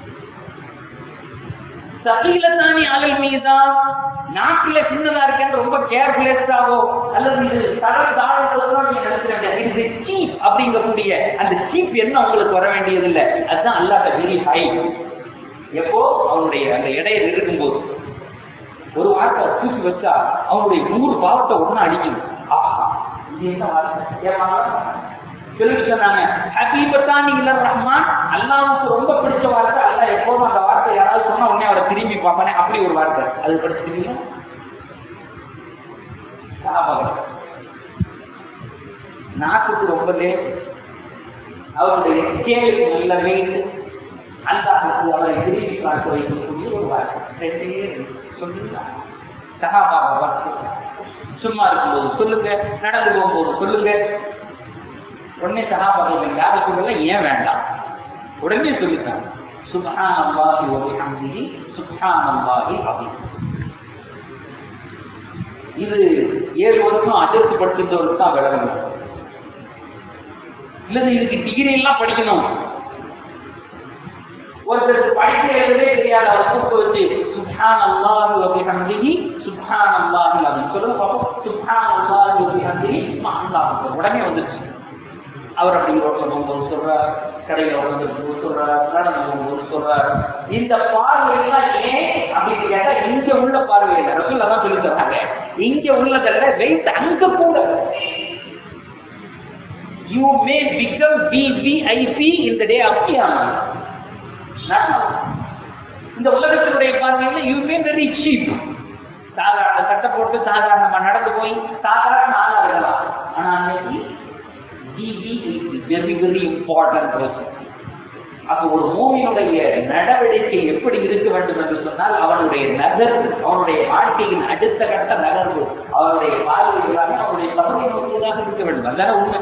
ஸகீலத்தானி அலல் மீசான், நாட்டுல சின்னதா இருக்கேன்னு ரொம்ப கேர்ஃபுல்லெஸ்ஸாவோ அல்லது இது தரம் தாழ்ந்ததோ நீங்க நினைச்சிருக்க சீப் அப்படிங்கக்கூடிய அந்த சீப் என்ன உங்களுக்கு வர வேண்டியது இல்லை. அதுதான் அல்லாஹ் வெரி ஹை. எப்போ அவனுடைய அந்த எடையை நெருங்கும் போது ஒரு வார்த்தை தூக்கி வச்சா அவனுடைய 100 பாவத்தை ஒண்ணு அடிக்கணும். ஆஹா, இது என்ன வார்த்தை சொன்னாங்க. ஹபீபத்தானி இலர் ரஹ்மான், அல்லாஹ்வுக்கு ரொம்ப பிடிச்ச வார்த்தை. அல்லாஹ் எப்போதும் அந்த வார்த்தை யாராவது சொன்னா உடனே அவரை திரும்பி பார்ப்பானே, அப்படி ஒரு வார்த்தை. அது படிச்சிருக்கீங்க? நாட்டுக்கு ரொம்ப லேட், அவருடைய கேள்வி நல்ல வெயிட், அல்லாஹ்வுக்கு அவரை திரும்பி பார்க்க வைக்கக்கூடிய ஒரு வார்த்தை. சொல்லுங்க சஹாபாவை சும்மா இருக்கும்போது சொல்லுங்க, நடந்து போகும்போது சொல்லுங்க. உடனே சஹாபாக்கள் யாரை சொல்லல, ஏன் வேண்டாம், உடனே சொல்லிட்டாங்க சுப்ஹானல்லாஹி வ பிஹம்திஹி சுப்ஹானல்லாஹி அஸீம். இது 7 வருஷம் அதிர்ச்சி படுத்துறவருக்கு தான் விளங்கணும். இல்லது இதுக்கு டிகிரி எல்லாம் படிக்கணும். ஒருத்தருக்கு படிக்கிறதே தெரியாத அவர் கூப்பிட்டு வச்சு சுப்ஹானல்லாஹி வ பிஹம்திஹி சுப்ஹானல்லாஹி அஸீம் சொல்லுங்க பாப்போம். சுப்ஹானல்லாஹி வ பிஹம்திஹி சுப்ஹானல்லாஹ் உடனே வந்துச்சு. அவர் அப்படி ரோட்ல போகும்போது சொல்றார், கடையில வந்து சொல்றார், நடந்து போகும்போது சொல்றார். இந்த பார்வையெல்லாம் ஏன் அப்படின்னு கேட்டா இங்க உள்ள பார்வை இல்லை, ரசூலுல்லாஹ் தான் சொல்லி தராங்க. இங்க உள்ளதல்ல, வெயிட் அங்க கூட. You may become VVIP in the day of Qiyamah. இந்த உலகத்தினுடைய பார்வையில you may very cheap. சாதாரண சட்டை போட்டு சாதாரணமா நடந்து போய் சாதாரண ஆளா இருக்கலாம். ஆனா அன்னைக்கு வெரி வெரி இம்பார்ட்டன்ட் பர்சன். அப்ப ஒரு மூமியினுடைய நடவடிக்கை எப்படி இருக்க வேண்டும் என்று சொன்னால் அவனுடைய நகர்வு, அவனுடைய வாழ்க்கையின் அடுத்த கட்ட நகர்வு, அவருடைய பார்வைகளாக அவருடைய கவலை நோக்கியதாக இருக்க வேண்டும். அதான உண்மை.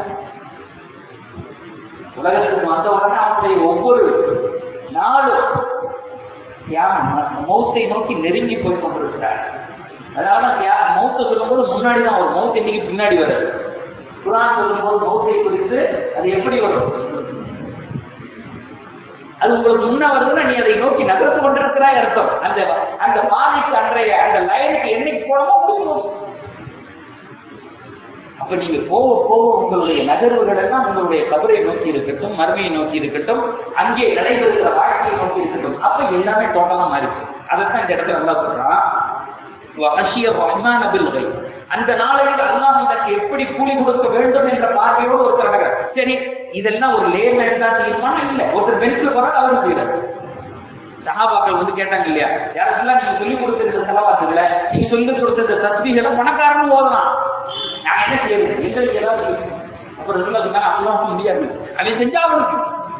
உலகத்துக்கு வந்தவுடனே அவனுடைய ஒவ்வொரு நாளும் மௌத்தை நோக்கி நெருங்கி போய் கொண்டிருக்கிறார். அதனால மௌத்தை சொல்லும்போது முன்னாடிதான் ஒரு மௌத் இன்னைக்கு பின்னாடி வருது. குர்ஆன் சொல்லும்போது மௌத்தை குறித்து அது எப்படி வரும், அது உங்களுக்கு முன்ன வருதுன்னா நீ அதை நோக்கி நகர்த்து கொண்டிருக்கிறாய் அர்த்தம். அந்த அந்த பாதைக்கு அன்றைய அந்த லைனுக்கு என்னைக்கு போனமோ முடியும். அப்ப நீங்க போக போக உங்களுடைய நகர்வுகள் எல்லாம் உங்களுடைய கபரை நோக்கி இருக்கட்டும், மறுமையை நோக்கி இருக்கட்டும், அங்கே நடைபெறுகிற வாழ்க்கையை நோக்கி இருக்கட்டும். அப்ப எல்லாமே டோட்டலா மாறி. அதைத்தான் இந்த இடத்துல நல்லா சொல்றான். அந்த நாளையில் அல்லாஹ் இதற்கு எப்படி கூலி கொடுக்க வேண்டும் என்ற பார்வையோடு ஒருத்தர் நடக்கிறார். சரி, இதெல்லாம் ஒரு லேமேன் தான் செய்யணுமா? இல்ல, ஒருத்தர் பென்சில் போறாரு, அவரு செய்யறாரு. சஹாபாக்கள் வந்து கேட்டாங்க இல்லையா, யாருக்கெல்லாம் நீங்க சொல்லிக் கொடுத்த செலவாக்குல, நீங்க சொல்லிக் கொடுத்த தஸ்பீஹ்களை பணக்காரன் ஓதலாம், நான் என்ன செய்யறது, எங்களுக்கு ஏதாவது. அப்புறம் சொன்னாங்க அதெல்லாம் முடியாது, அதை செஞ்சா அவனுக்கு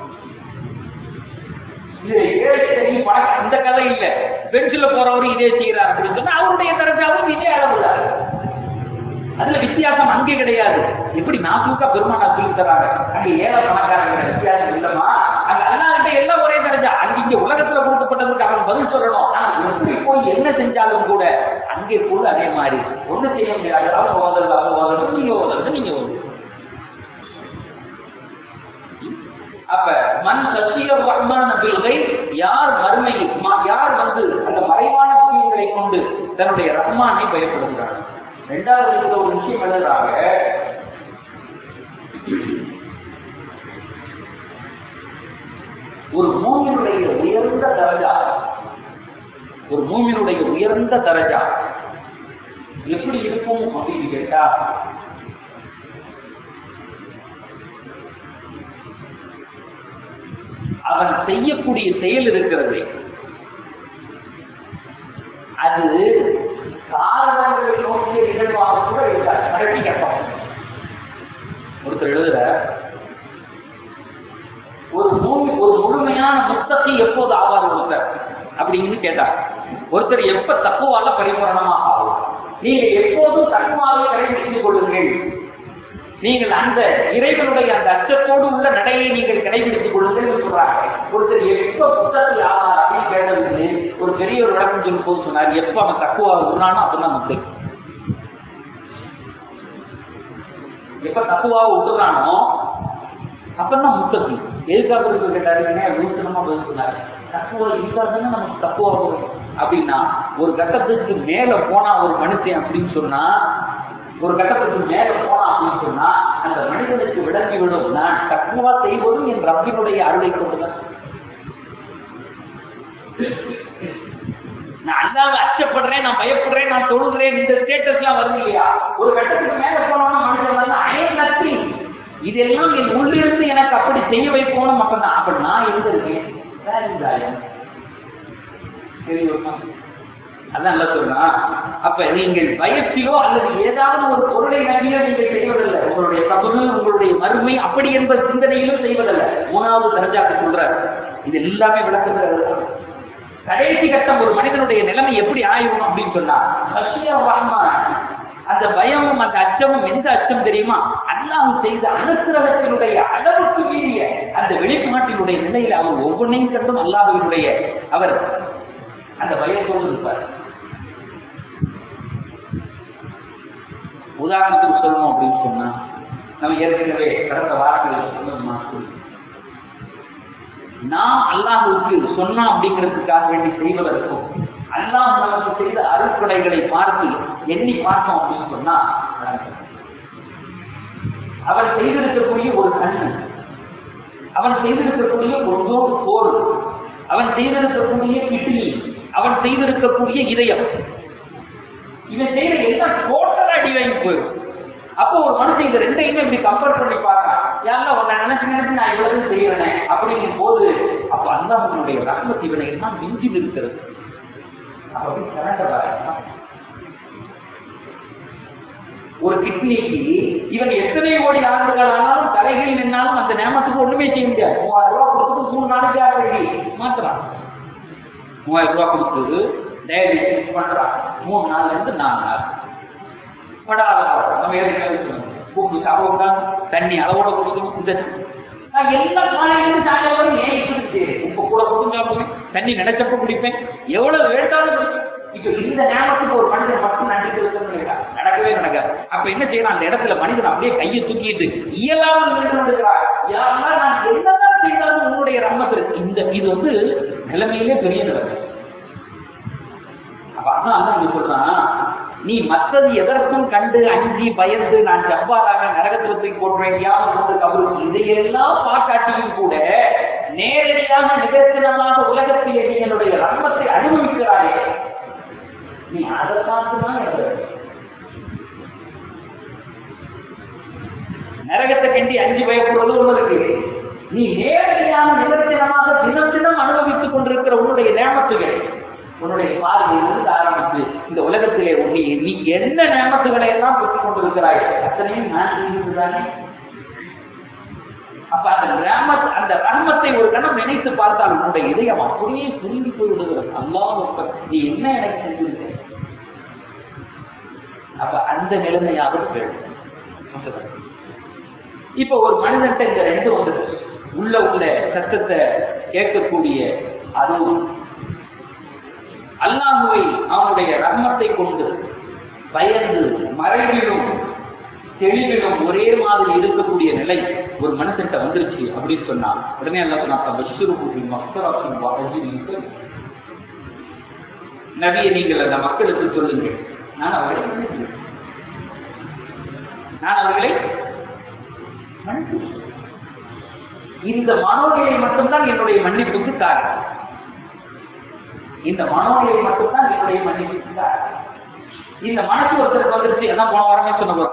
அந்த கதை இல்ல. பென்சில போறவரு இதே செய்யறாரு அப்படின்னு சொன்னா அவருடைய தரஜாவும் இதே அளவுல. அதுல வித்தியாசம் அங்கே கிடையாது. எப்படி நாசூக்கா பெருமானா சொல்லி தராங்க, அங்க ஏழை பணக்காரங்க வித்தியாசம் இல்லமா, அங்க அல்லாஹ்கிட்ட எல்லாம் ஒரே தரஜா. அங்க இங்க உலகத்துல கொடுக்கப்பட்டதுக்கு அவன் பதில் சொல்லணும். ஆனா எப்படி போய் என்ன செஞ்சாலும் கூட அங்கே கூட அதே மாதிரி ஒண்ணு செய்ய முடியாது. அவங்க ஓதுறது நீங்க ஓதுறது நீங்க ஓதுறது. அப்ப மன் சத்திய ரஹ்மான் பில் கைப், யார் மறுமை, யார் வந்து அந்த மறைவான விஷயங்களை கொண்டு தன்னுடைய ரஹ்மானை பயப்படுகிறார். இரண்டாவது இந்த ஒரு விஷயம் எழுதுறாங்க, ஒரு மூமினுடைய உயர்ந்த தரஜா, ஒரு மூமினுடைய உயர்ந்த தரஜா எப்படி இருக்கும் அப்படின்னு கேட்டா, அவன் செய்யக்கூடிய செயல் இருக்கிறது, அது காரணங்களை நோக்கிய நிகழ்வாக கூட இருக்காது. கடைசி கட்டம் ஒருத்தர் எழுதுற, ஒரு முழுமையான முத்தத்தை எப்போது ஆவார் ஒருத்தர் அப்படின்னு கேட்டார். ஒருத்தர் எப்ப தக்குவால பரிபூரணமாக ஆகும். நீங்க எப்போதும் தக்குவாவை கடைபிடித்துக் கொள்ளுங்கள், நீங்கள் அந்த இறைவனுடைய அந்த அச்சத்தோடு உள்ள நடையை நீங்கள் கடைபிடித்துக் கொள்ளுங்கள் சொல்றாங்க. ஒருத்தர் எப்ப புத்தகத்தில் ஆவார் அப்படின்னு கேட்டதுன்னு ஒரு பெரிய ஒரு விளக்கம் சொல்லும் போது சொன்னார், எப்ப அவன் தக்குவா விடுறானோ அப்பதான் முத்தை. எப்ப தக்குவாவை விடுறானோ அப்பதான் முத்தத்தி. எதுக்காக இருக்கு கேட்டாருன்னா நூத்தனமா பதில் சொன்னாரு, தக்குவா இருக்காதுன்னு நமக்கு தக்குவா வரும் அப்படின்னா, ஒரு கட்டத்துக்கு மேல போனா ஒரு மனுஷன் அப்படின்னு சொன்னா, ஒரு கட்டத்துக்கு மேல போனா அப்படின்னு சொன்னா அந்த மனிதனுக்கு விளங்கிவிடும், நான் தக்குவா செய்வதும் என் ரப்பினுடைய அருளை கொண்டுதான். நான் அல்லாஹ்வை அச்சப்படுறேன், நான் பயப்படுறேன், நான் தொழுகிறேன், இந்த ஸ்டேட்டஸ் எல்லாம் வருது இல்லையா. ஒரு கட்டத்துக்கு மேல போனோம்னா மனுஷன் அயல்நத்தி இதெல்லாம் என் உள்ளிருந்து எனக்கு அப்படி செய்ய வைக்கணும். அப்பதான் அப்ப நான் இருந்திருக்கேன். அதான் சொல்றா. அப்ப நீங்கள் பயத்திலோ அல்லது ஏதாவது ஒரு பொருளை நம்பியோ நீங்கள் செய்வதில்லை. உங்களுடைய கபரு, உங்களுடைய மறுமை அப்படி என்பது சிந்தனையிலும் செய்வதில்லை. மூணாவது தரஜாக்கு சொல்றாரு. இது எல்லாமே விளக்குகிறது. கடைசி கட்டம் ஒரு மனிதனுடைய நிலைமை எப்படி ஆயிடும் அப்படின்னு சொன்னா, அந்த பயமும் அந்த அச்சமும் எந்த அச்சம் தெரியுமா, அல்லாஹ் செய்த அனுக்கிரகத்தினுடைய அளவுக்கு மீறிய அந்த வெளிப்பாட்டினுடைய நிலையில அவர் ஒவ்வொன்றையும் கண்டும் அல்லாஹ்வினுடைய அவர் அந்த பயத்தோடு இருப்பார். உதாரணத்துக்கு சொல்லணும் அப்படின்னு சொன்னா, நம்ம ஏற்கனவே கடந்த வாரத்தில் சொன்னது, நாம் அல்லாஹ்வுக்கு சொன்னா அப்படிங்கிறதுக்காக வேண்டி செய்வதற்கும் அல்லாஹ் நமக்கு செய்த அருட்கொடைகளை பார்த்து எண்ணி பார்த்தோம் அப்படின்னு சொன்னா, அவன் செய்திருக்கக்கூடிய ஒரு கண்ணு, அவன் செய்திருக்கக்கூடிய ஒரு போர், அவன் செய்திருக்கக்கூடிய கிட்னி, அவன் செய்திருக்கக்கூடிய இதயம், இவன் செய்யற எல்லாம் டோட்டலா அடி வாங்கி போயிடும். அப்போ ஒரு மனுஷன் இந்த ரெண்டையுமே இப்படி கம்பேர் பண்ணி பார்க்கலாம். யாரெல்லாம் உன்னை நினைச்சு நான் இவ்வளவு செய்யறேன் அப்படிங்கும் போது, அப்ப அல்லாஹ்வுடைய ரஹ்மத் இவனை எல்லாம் மிஞ்சி இருக்கிறது. அப்படி ஒரு கிட்னிக்கு இவன் எத்தனை கோடி ஆண்டுகள் ஆனாலும் தலைகளில் நின்னாலும் அந்த நேமத்துக்கு ஒண்ணுமே செய்ய முடியாது. 3000 ரூபாய் கொடுத்துட்டு 3 நாளைக்கு ஆல்ரெடி மாத்திரான். 3000 ரூபாய் கொடுத்தது டயாலிசிஸ் பண்றான். 3 நாள்ல இருந்து 4 நாள் படாத நம்ம ஏற்கனவே கூப்பிட்டு சாப்பிட தண்ணி அளவோட கொடுக்கணும். இந்த எல்லாம் காலையிலிருந்து சாப்பிட ஏன் இப்படி உப்பு கூட கொடுத்து சாப்பிடுவேன், தண்ணி நினைச்சப்ப குடிப்பேன், எவ்வளவு வேண்டாலும் குடிப்பேன். இப்ப இந்த நேரத்துக்கு ஒரு மனிதன் மட்டும் நடிக்கிறது நடக்கவே நடக்காது. அப்ப என்ன செய்யலாம், அந்த இடத்துல மனிதன் அப்படியே கையை தூக்கிட்டு இயலாமல் நின்று கொண்டிருக்கிறார். யாரெல்லாம் நான் என்னதான் செய்தாலும் உன்னுடைய ரம்மத்திற்கு இந்த இது வந்து நிலைமையிலே பெரிய நிலைமை. அப்ப அதான் சொல்றான், நீ மற்றது எதற்கும் கண்டு அஞ்சி பயந்து நான் ஜப்பாராக நரகத்திற்கு போடுறேன் கபருக்கு இதையெல்லாம் பாக்காட்டியும் கூட நேரடியாக நிகழ்ச்சிதமாக உலகத்திலே நீ என்னுடைய ரம்மத்தை அனுபவிக்கிறாயே, நீ அதை பார்த்துதான் நரகத்தை கண்டி அஞ்சு பயப்படுறது ஒண்ணு இருக்கு, நீ நேரடியான நிதர்சனமாக தினம் தினம் அனுபவித்துக் கொண்டிருக்கிற உன்னுடைய நேமத்துகளை, உன்னுடைய பார்வையிலிருந்து ஆரம்பித்து இந்த உலகத்திலே நீ என்ன நேமத்துகளை எல்லாம் பெற்றுக் கொண்டிருக்கிறாய் அத்தனையும் நான் செய்திருக்கிறானே. அப்ப அந்த ரஹ்மத்தை ஒரு கணம் நினைத்து பார்த்தால் உன்னுடைய இதயம் அப்படியே சுருங்கி போய் விடுகிறது. அல்லாஹ் நீ என்ன எனக்கு செஞ்சிருக்க? அப்ப அந்த நிலைமையாவது வேண்டும். இப்ப ஒரு மனிதன்ட்ட இந்த ரெண்டு வந்துட்டு உள்ள சத்தத்தை கேட்கக்கூடிய அதுவும் அல்லாஹுவை அவனுடைய ரஹ்மத்தை கொண்டு பயந்து மறைவிலும் தெளிவிலும் ஒரே மாதிரி இருக்கக்கூடிய நிலை ஒரு மனுஷன்ட்ட வந்துருச்சு அப்படின்னு சொன்னா உடனே நபியை நீங்கள் அந்த மக்களுக்கு சொல்லுங்கள், நான் அவர்களை மன்னிக்கிறேன். இந்த மனோநிலை மட்டும்தான் என்னுடைய மன்னிப்புக்கு காரணம். இந்த மனோநிலை மட்டும்தான் என்னுடைய மன்னிப்புக்கு காரணம். இந்த மனசு ஒருத்தருக்கு வந்துருச்சு. அதான் போன வாரமே சொன்ன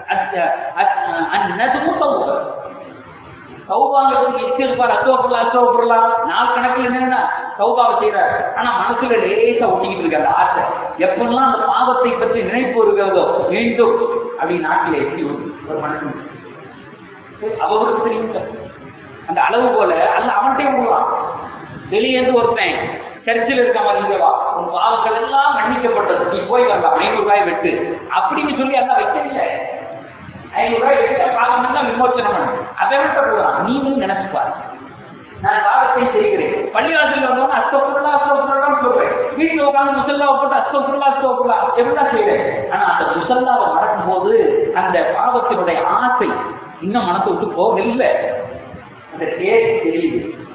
சௌபாங்கிறதுக்கு இஸ்திக்பார் அஸ்தக்ஃபிருல்லாஹ் நாள் கணக்கில் என்னன்னா சௌபாவை செய்யறாரு. ஆனா மனசுல லேசா ஒட்டிக்கிட்டு இருக்க அந்த ஆசை எப்பெல்லாம் அந்த பாவத்தை பற்றி நினைப்பு வருகிறதோ மீண்டும் அப்படின்னு நாட்டில எப்படி ஒரு மனசு அவருக்கு தெரியும். அந்த அளவு போல அல்ல அவன்கிட்டே விடுவான். வெளியேந்து ஒருத்தன் சர்ச்சில் இருக்க மாதிரி உன் பாவங்கள் எல்லாம் மன்னிக்கப்பட்டது, நீ போய் வரலாம், 500 ரூபாய் வெட்டு அப்படின்னு சொல்லி எல்லாம் வைக்கல. 500 ரூபாய் வெட்ட பாவம் எல்லாம் விமோச்சனம் பண்ணு, அதை விட்ட போடுறான். நீங்களும் நினைச்சுப்பாரு, நான் பாவத்தை செய்கிறேன். பள்ளிவாசல் வந்தவங்க அஸ்தக்ஃபிருல்லாஹ் சொல்றேன், வீட்டுல உட்காந்து முசல்லாவை போட்டு அஸ்தக்ஃபிருல்லாஹ் எப்படிதான் செய்யறேன். ஆனா அந்த முசல்லாவை மறக்கும் போது அந்த பாவத்தினுடைய ஆசை இன்னும் மனசை விட்டு போகவில்லை. அந்த கேட்டு தெரியுது.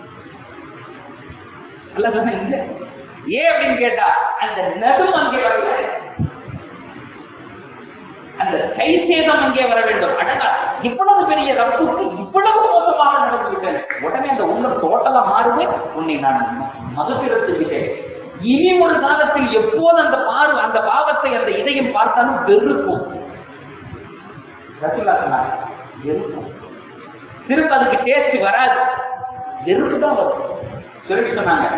அல்ல சொன்ன இல்லை ஏன் அப்படின்னு கேட்டா அந்த நடும் அங்கே வரல, அந்த கை சேதம் அங்கே வர வேண்டும். அடடா இவ்வளவு பெரிய ரப்புக்கு இவ்வளவு மோசமாக நடந்துவிட்டேன். உடனே அந்த உள்ளம் டோட்டலா மாறுது. உன்னை நான் மதுப்பிரத்துவிட்டேன். இனி ஒரு காலத்தில் எப்போது அந்த பாவத்தை அந்த இதயம் பார்த்தாலும் வெறுக்கும். வெறுக்கும். திரும்ப அதுக்கு டேஸ்ட் வராது, வெறுப்பு தான் வரும். சொல்லி சொன்னாங்க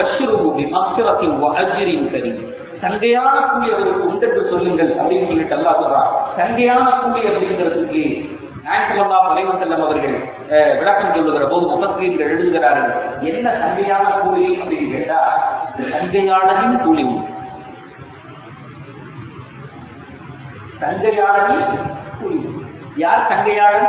சங்கையான கூலி அவருக்கு உண்டென்று சொல்லுங்கள் அப்படின்னு சொல்லிட்டு அல்லாஹ் சொல்றான். சங்கையான கூலி அப்படிங்கிறதுக்கு நாயகம் அலைஹி வஸல்லம் அவர்கள் விளக்கம் சொல்லுகிற போது முஃபஸ்ஸீர்கள் எழுதுகிறார்கள், என்ன சங்கையான கூலி அப்படின்னு கேட்டா சங்கையாளனின் கூலி உண்டு. சங்கையாளனின் கூலி உண்டு. யார் சங்கையாளன்?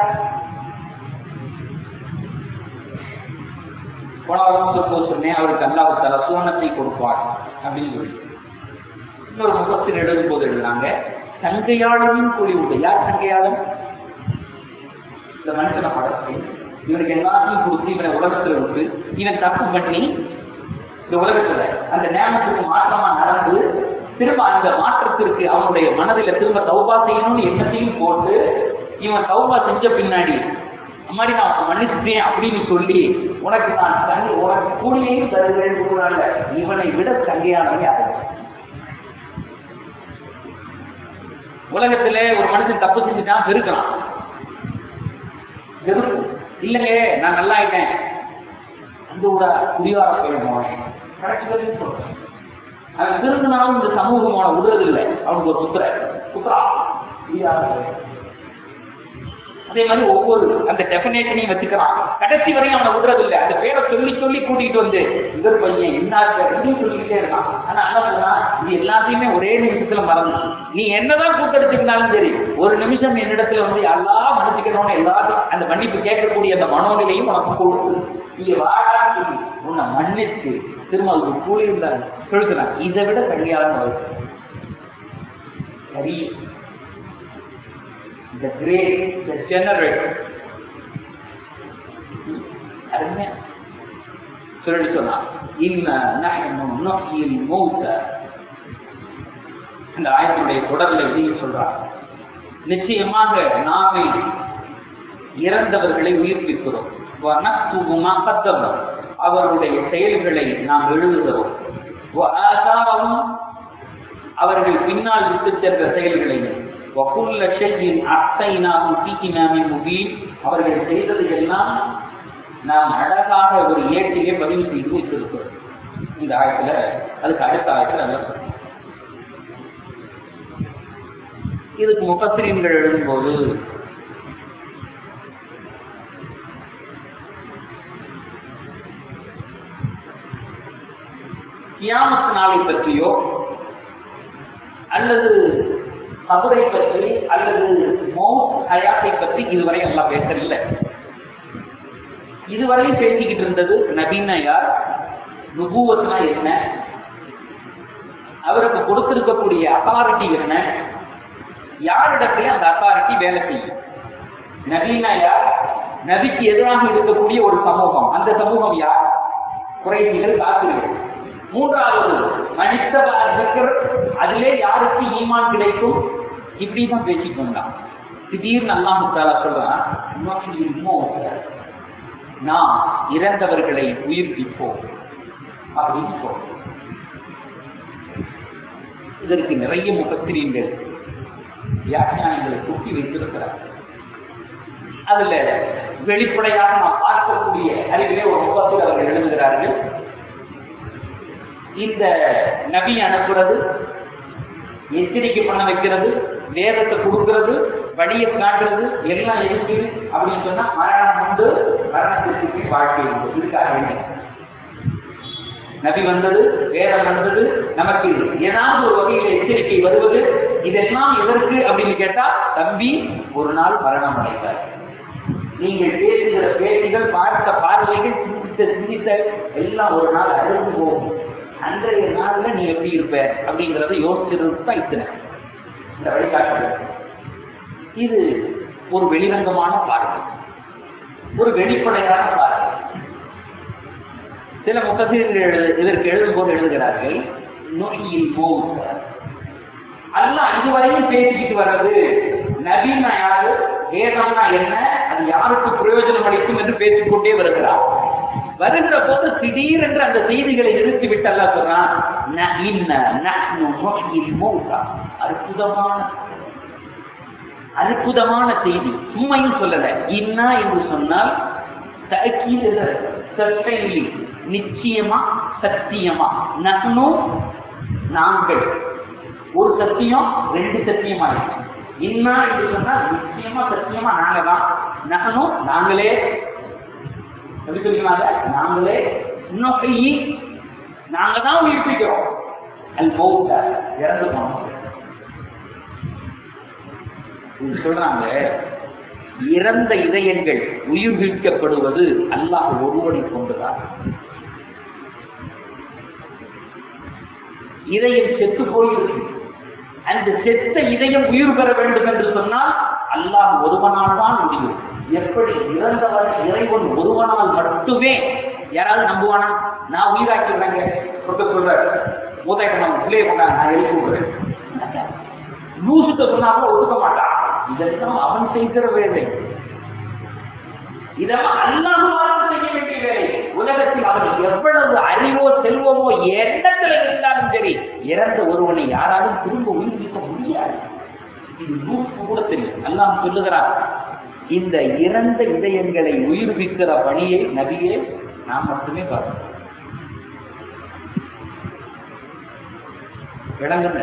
சொன்னேன் அவருக்கு அல்லாஹ் தஆலா சுவனத்தை கொடுப்பார் அப்படின்னு சொல்லி. இன்னொரு முகத்தில் எழுதும் போது எழுதுனாங்க சங்கையாளனின் கூலி உண்டு. யார் சங்கையாளன்? இந்த மனுஷனை படத்தை இவனுக்கு எல்லாத்தையும் கொடுத்து இவனை உலகத்துல விட்டு இவன் தப்பு பண்ணி இந்த உலகத்துல அந்த நேமத்துக்கு மாற்றமா நடந்து திரும்ப அந்த மாற்றத்திற்கு அவனுடைய மனதில திரும்ப தௌபா செய்யணும்னு எண்ணத்தையும் போட்டு இவன் தௌபா செஞ்ச பின்னாடி அம்மாடி நான் மன்னிச்சுட்டேன் அப்படின்னு சொல்லி உனக்கு கூலியையும் தருகிறேன் சொல்றாங்க. இவனை விட சங்கையானவன் யாரு? உலகத்திலே ஒரு மனுஷன் தப்பு செஞ்சுட்டான், வெறுக்கலாம். வெறுப்பு இல்லைங்க நான் நல்லா ஆயிட்டேன், அந்த கூட குடிவார போயிடுவோம் கிடைச்சதுன்னு சொல்றேன். அவன் திரும்பினாலும் இந்த சமூகம் அவனை விடுறது இல்லை. அவனுக்கு ஒரு புத்திரா அதே மாதிரி ஒவ்வொரு அந்த டெபினேஷனையும் வச்சுக்கிறான். கடைசி வரையும் அவனை விடுறது இல்லை. அந்த பேரை சொல்லி சொல்லி கூட்டிட்டு வந்து இவர் பையன் என்ன சொல்லிக்கிட்டே இருக்கான். ஆனா அண்ணா இது எல்லாத்தையுமே ஒரே நிமிஷத்துல மறந்து நீ என்னதான் கூட்டடிச்சிருந்தாலும் சரி ஒரு நிமிஷம் என்னிடத்துல வந்து எல்லாம் மன்னிச்சுக்கணும்னு எல்லாத்தையும் அந்த மன்னிப்பு கேட்கக்கூடிய அந்த மனோநிலையும் உனக்கு கொடுத்து நீங்க வாழா சொல்லி உன்னை மன்னிச்சு திரும்ப அதுக்கு கூலி இருந்தாங்க சொல்லுறான். இதை விட கல்யாணம் வருது. சரி the great, the generous அருமை சொல்லி சொன்னா அந்த ஆயத்தினுடைய தொடர்ல எழுதி சொல்றார், நிச்சயமாக நாமே இறந்தவர்களை உயிர்ப்பிக்கிறோம், அவர்களுடைய செயல்களை நாம் எழுதுகிறோம், அவர்கள் பின்னால் விட்டு சென்ற செயல்களை அவர்கள் செய்தது எல்லாம் நாம் அழகாக ஒரு ஏட்டிலே பதிவு செய்து வைத்திருக்கிறோம். இந்த ஆயத்துல அதுக்கு அடுத்த ஆயத்துல அல்ல. இதுக்கு முஃபஸ்ஸிரீன்கள் எழுதும்போது கியாமத் நாளை பற்றியோ அல்லது கபரை பற்றி அல்லது மௌத் ஹயாத்தை பற்றி இதுவரை எல்லாம் பேசல. இதுவரை பேசிக்கிட்டு இருந்தது நபின்னா யார், நுபுவத்னா என்ன, அவருக்கு கொடுத்திருக்கக்கூடிய அத்தாரிட்டி என்ன, யாரிடத்துல அந்த அத்தாரிட்டி வேலை செய்யும். நபின்னா யார், நபிக்கு எதிராக இருக்கக்கூடிய ஒரு சமூகம், அந்த சமூகம் யார், குறைஷிகள், காஃபிர்கள். மூன்றாவது மனிதர்கள், அதிலே யாருக்கு ஈமான் கிடைக்கும், இப்படிதான் பேசிட்டு வந்தான். திடீர்னு அல்லாஹ் தஆலா சொல்றான், நாம் இறந்தவர்களை உயிர்ப்பிப்போம் அப்படின்னு சொல்றோம். இதற்கு நிறைய முஃபஸ்ஸிரீன்கள் வியாக்கியானங்களை தூக்கி வைத்திருக்கிறார். அதுல வெளிப்படையாக நாம் பார்க்கக்கூடிய அறிவிலே ஒரு முஃபஸ்ஸிர் அவர்கள் எழுதுகிறார்கள், இந்த நபி அனுப்புறது, எச்சரிக்கை பண்ண வைக்கிறது, வேதத்தை கொடுக்கிறது, வழியை காட்டுறது எல்லாம் இருக்கு அப்படின்னு சொன்னா மரணம் உண்டு, மரணத்திற்கு வாழ்க்கை உண்டு. இதுக்காக நபி வந்தது, வேதம் வந்தது, நமக்கு ஏதாவது ஒரு வகையில் எச்சரிக்கை வருவது, இதெல்லாம் எதற்கு அப்படின்னு கேட்டா, தம்பி ஒரு நாள் மரணம் அடைந்தார். நீங்கள் பேசுகிற பேச்சுகள், பார்த்த பார்வைகள், சிந்தித்த எல்லாம் ஒரு நாள் அழிந்து போகும். அன்றைய நாள்ல நீ எப்படி இருப்ப அப்படிங்கிறத யோசிச்சிருந்தா இத்தனை இந்த வழிகாட்டு. இது ஒரு வெளிரங்கமான பார்வை, ஒரு வெளிப்படையான பார்வை. சில முஃபஸ்ஸிரீன்கள் இதற்கு எழுதும்போது எழுதுகிறார்கள், நுஹ்யில் மௌத், அல்லாஹ் இதுவரையும் பேசிக்கிட்டு வர்றது நபின்னா யாரு, வேதம்னா என்ன, அது யாருக்கு பிரயோஜனம் அளிக்கும் என்று பேசிக்கொண்டே வருகிறார். வருகிற போது திடீரென்று அந்த செய்திகளை நிறுத்திவிட்டு அல்லாஹ் சொல்றான், அற்புதமான செய்தி. உண்மையும் சொல்லல, இன்னா என்று சொன்னால் நிச்சயமா, சத்தியமா. நஹ்னு நாங்கள், ஒரு சத்தியம் ரெண்டு சத்தியமா இருக்கு. இன்னா என்று சொன்னால் நிச்சயமா சத்தியமா நாங்க தான். நஹ்னு நாங்களே, எப்படி சொல்லுவாங்க, நாங்களே, நாங்க தான் உயிர்ப்பிக்கிறோம். அல் மௌத்த, இறந்து போனோம் சொல்றாங்க. இறந்த இதயங்கள் உயிர்ப்பிக்கப்படுவது அல்லாஹ் ஒருவனை கொண்டுதான். இதயம் செத்து போயிருக்கு. அந்த செத்த இதயம் உயிர் பெற வேண்டும் என்று சொன்னால் அல்லாஹ் ஒருவனால் தான் முடியும். எப்படி இறந்தவர் இறைவன் ஒருவனால் மட்டுமே. யாராவது நம்புவானா, நான் உயிராக்கி விடாங்க சொல்ற மூத்தாயிரம் பிள்ளைய கொண்டாங்க, நான் எழுதி விடுறேன், லூசுத்த சொன்னாலும் ஒதுக்க மாட்டான். இதெல்லாம் அவன் செய்கிற வேலை, இதெல்லாம் அல்லாஹ் செய்ய வேண்டிய வேலை. உலகத்தில் அவன் எவ்வளவு அறிவோ செல்வமோ எண்ணத்துல இருந்தாலும் சரி, இறந்த ஒருவனை யாராலும் திரும்ப உயிர்ப்பிக்க முடியாது. இது லூசு கூட தெரியும். அல்லாஹ் சொல்லுகிறார், இந்த இறந்த இதயங்களை உயிர்ப்பிக்கிற பணியை நபியே நாம் மட்டுமே பார்க்கிறோம். விளங்குங்க,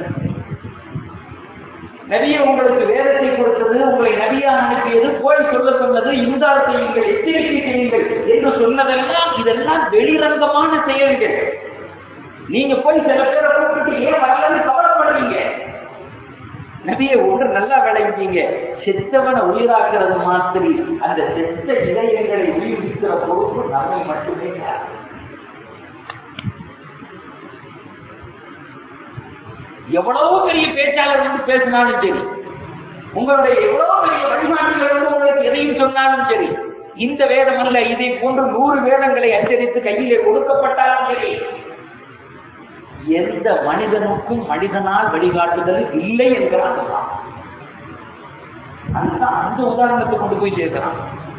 நபியை உங்களுக்கு வேதத்தை கொடுத்தது, உங்களை நபியாக அனுப்பியது, போய் சொல்ல சொன்னது, இன்சார் செய்யுங்கள், எச்சரிக்கை செய்யுங்கள் என்று சொன்னதெல்லாம் இதெல்லாம் வெளிரங்கமான செயல்கள். நீங்க போய் சில பேரை கூப்பிட்டு ஏன் வரலன்னு கவலைப்படுவீங்க. நபியை ஒன்று நல்லா விளைவிச்சீங்க, செத்தவனை உயிராக்குறது மாதிரி அந்த செத்த இதயங்களை உயிர்ப்பிக்கிற பொறுப்பு நம்மை மட்டுமே. எவ்வளவு பெரிய பேச்சாளர் வந்து பேசினாலும் சரி, உங்களுடைய எவ்வளவு பெரிய வழிகாட்டுகள் வந்து உங்களுக்கு எதையும் சொன்னாலும் சரி, இந்த வேதம் அல்ல, இதை போன்று 100 வேதங்களை அச்சரித்து கையிலே கொடுக்கப்பட்டாலும் சரி, எந்த மனிதனுக்கும் மனிதனால் வழிகாட்டுதல் இல்லை என்கிறான். அதுதான் அந்த உதாரணத்தை கொண்டு போய் சேர்க்கிறான்.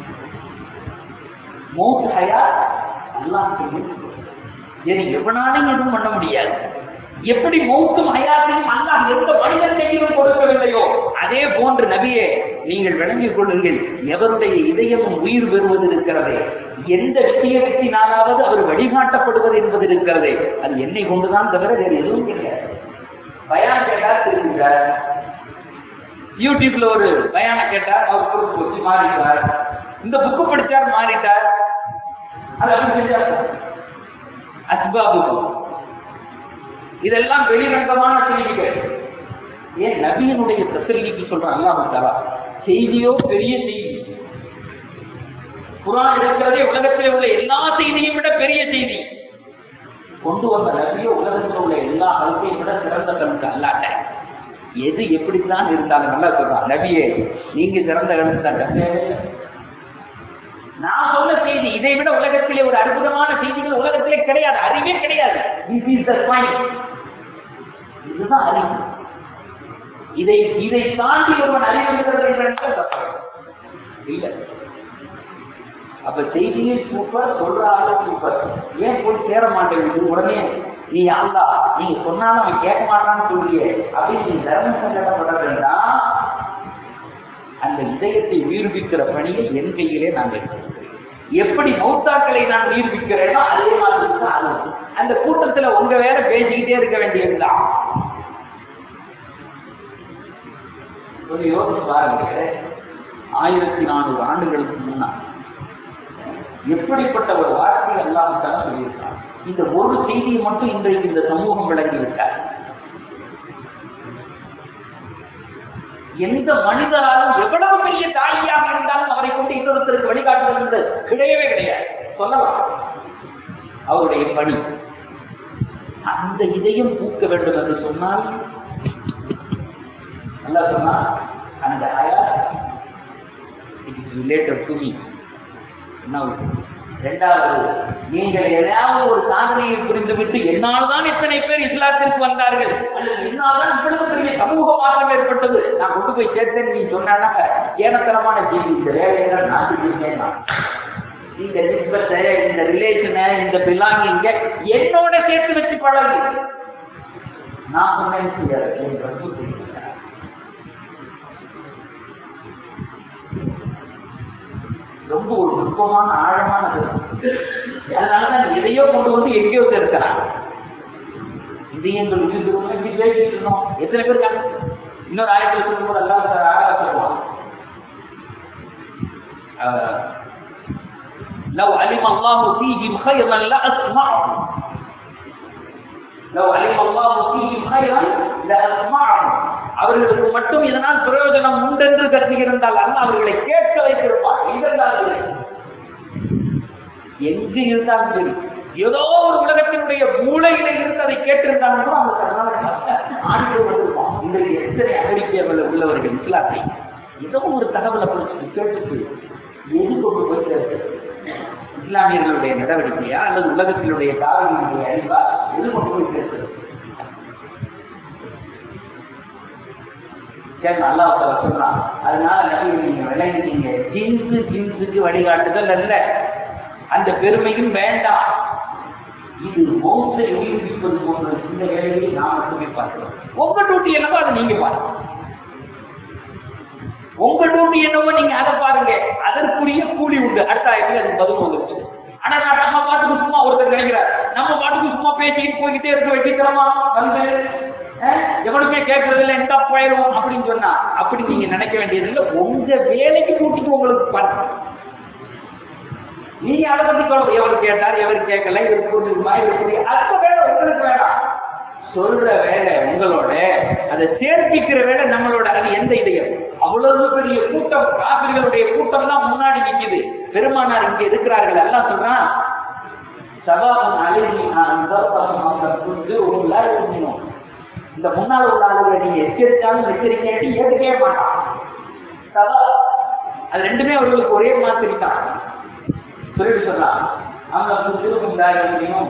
மௌத் ஹயாத் அல்லாஹ் எவனாலையும் எதுவும் பண்ண முடியாது. எப்படி மௌத்தும் ஹயாத்தையும் அல்லாஹ் எந்த மனிதன் கையிலும் கொடுக்கவில்லையோ, அதே போன்று நபியே நீங்கள் நீங்கள் விளங்கிக் கொள்ளுங்கள், எவருடைய இதயமும் உயிர் பெறுவது இருக்கிறதே, எந்த விஷயத்தினாலாவது அவர் வழிகாட்டப்படுவது என்பது இருக்கிறதே, அது என்னை கொண்டுதான் தவிர வேறு எதுவும் கிடையாது. பயான் கேட்டால் தெரிஞ்சுக்கிறார், யூடியூப்ல ஒரு பயான கேட்டார், அவர் பொறுப்பு வச்சு மாறிட்டார், இந்த புக்கு படிச்சார் மாறிட்டார், அது அப்படி செஞ்சார். அஸ்பாபு இதெல்லாம் வெளிரங்கமான செய்திகள். ஏன் நபியினுடைய தஸ்லீக்கு சொல்றான் அல்லாஹ் தஆலா, செய்தியோ பெரிய செய்தி. குர்ஆன் இருக்கிறதே உலகத்தில் உள்ள எல்லா செய்தியையும் விட பெரிய செய்தி. கொண்டு வந்த நபியோ உலகத்தில் உள்ள எல்லா கல்வியை விட சிறந்த கல்வி அல்லாட்ட. எது எப்படித்தான் இருந்தாலும் நல்லா சொல்றான், நபியே நீங்க சிறந்த கல்வி. நான் சொன்ன செய்தி இதை விட உலகத்திலே ஒரு அற்புதமான செய்திகள் உலகத்திலே கிடையாது, அறிவே கிடையாது. இதுதான் அறிவு. இதை தாண்டி ஒருவன் அறிவுறுகிறது இல்ல. அப்ப செய்தியே சூப்பர், சொல்ற ஆளு சூப்பர், ஏன் போய் சேர மாட்டேங்குது? உடனே நீ அல்லா நீங்க சொன்னாலும் அவன் கேட்க மாட்டான்னு சொல்லியே அப்படின்னு நீ தர்ம சங்கடப்பட வேண்டாம். அந்த இதயத்தை உயிர்ப்பிக்கிற பணியை என் கையிலே நான் எடுக்கிறேன். எப்படி மௌத்தாக்களை நான் உயிர்ப்பிக்கிறேனோ அதே மாதிரி தான் அந்த கூட்டத்துல உங்க வேற பேசிக்கிட்டே இருக்க வேண்டியதுதான். கொஞ்சம் யோசிச்சு பாருங்க, 1400 ஆண்டுகளுக்கு முன்னால் எப்படிப்பட்ட ஒரு வார்த்தை அல்லாஹ் தஆலா சொல்லியிருக்கார். இந்த ஒரு செய்தியை மட்டும் இன்றைக்கு இந்த சமூகம் விளங்கிவிட்டார். எந்த மனிதராலும் எவ்வளவு பெரிய தாலியாக இருந்தாலும் அவரை கொண்டு இன்னொருத்தருக்கு வழிகாட்டுதல் என்று கிடையவே கிடையாது. சொல்லலாம் அவருடைய பணி. அந்த இதயம் பூக்க வேண்டும் என்று சொன்னால் அல்லாஹ் சொன்னா அந்த it is related to me. இரண்டாவது, நீங்கள் ஏதாவது ஒரு சாதனையை புரிந்துவிட்டு என்னால் தான் இத்தனை பேர் இஸ்லாத்திற்கு வந்தார்கள், அல்லது என்னால் தான் இவ்வளவு பெரிய சமூக மாற்றம் ஏற்பட்டது, நான் கொண்டு போய் சேர்த்தேன் நீ சொன்னா ஏனத்தனமான செய்தி. இந்த வேலையை நான் செஞ்சிருக்கேன். இந்த நிஸ்பத்தை, இந்த ரிலேஷனை, இந்த பிலாங்கிங்க என்னோட சேர்த்து வச்சு பழகு. நான் சொன்னேன் ரொம்ப ஒரு நுட்பமான ஆழமானது. அதனாலதான் எதையோ கொண்டு வந்து எங்கேயோ சேர்க்கிறாங்க. இதயங்கள் உயிர்ப்பு பேசிட்டு இருந்தோம். எத்தனை பேர் இருக்காங்க? இன்னொரு ஆயிரத்தி சொல்லும்போது எல்லாம் சொல்லுவாங்க, لو علم الله فيهم خيرا لأسمعهم لو علم الله فيهم خيرا لأسمعهم. அவர்களுக்கு மட்டும் இதனால் பிரயோஜனம் உண்டென்று கருதியிருந்தால் அல்ல அவர்களை கேட்க வைத்திருப்பார். எங்கு இருந்தாலும் சரி, ஏதோ ஒரு உலகத்தினுடைய மூளையில இருந்து அதை கேட்டிருந்தாலும் கூட அவங்க ஆண்டுகள் வந்திருப்பான். இன்றைக்கு எத்தனை அமெரிக்காவில் உள்ளவர்கள் இஸ்லாத்தை ஏதோ ஒரு தகவலை படிச்சுட்டு கேட்டுட்டு எது கொண்டு போய் சேர்த்து இஸ்லாமியர்களுடைய நடவடிக்கையா அல்லது உலகத்தினுடைய தாவரங்களுடைய அறிவா எது கொண்டு போய் சேர்த்து அல்லாஹ் சொல்றான். அதனால நீங்க விளங்கினீங்க, ஜின்ஸுக்கு வழிகாட்டுதல் அல்ல, அந்த பெருமையும் வேண்டாம். இது மௌத்தை உயிர்ப்பிப்பது போன்ற இந்த வேலையை நான் மட்டுமே பார்க்கிறோம். உங்க டியூட்டி என்னவோ அதை நீங்க பாருங்க. உங்க டியூட்டி என்னவோ நீங்க அதை பாருங்க. அதற்குரிய கூலி உண்டு. அடுத்த ஆயிரத்தி அது பதில் வந்துருச்சு. ஆனா நான் நம்ம பாட்டுக்கு சும்மா ஒருத்தர் நினைக்கிறார், நம்ம பாட்டுக்கு சும்மா பேசிட்டு போய்கிட்டே இருக்க வெட்டிக்கிறோமா வந்து எவனுமே கேட்கறது இல்லை, எந்த போயிடும் அப்படின்னு சொன்னா அப்படி நீங்க நினைக்க வேண்டியது இல்லை. உங்க வேலைக்கு கூட்டிட்டு உங்களுக்கு பாருங்க. நீங்க அதை பத்தி சொல்ல, எவர் கேட்டார் எவர் கேட்கல, இவர் புரிஞ்சுக்குமா இவர் புரிய, அந்த வேலை உங்களுக்கு வேணாம். சொல்ற வேலை உங்களோட, அதை சேர்ப்பிக்கிற வேலை நம்மளோட. அது எந்த இதயம்? அவ்வளவு பெரிய கூட்டம், காபிர்களுடைய கூட்டம் தான் முன்னாடி நிற்குது. பெருமானார் இங்க இருக்கிறார்கள். எல்லாம் சொல்றான், சபாபன் அழகி இந்த முன்னால் உள்ள ஆளுகளை நீங்க எச்சரித்தாலும் எச்சரிக்கையாட்டி ஏற்றுக்கவே மாட்டான். அது ரெண்டுமே அவர்களுக்கு ஒரே மாதிரி தான் சொல்லிட்டு சொல்லலாம். அவங்க திரும்பும்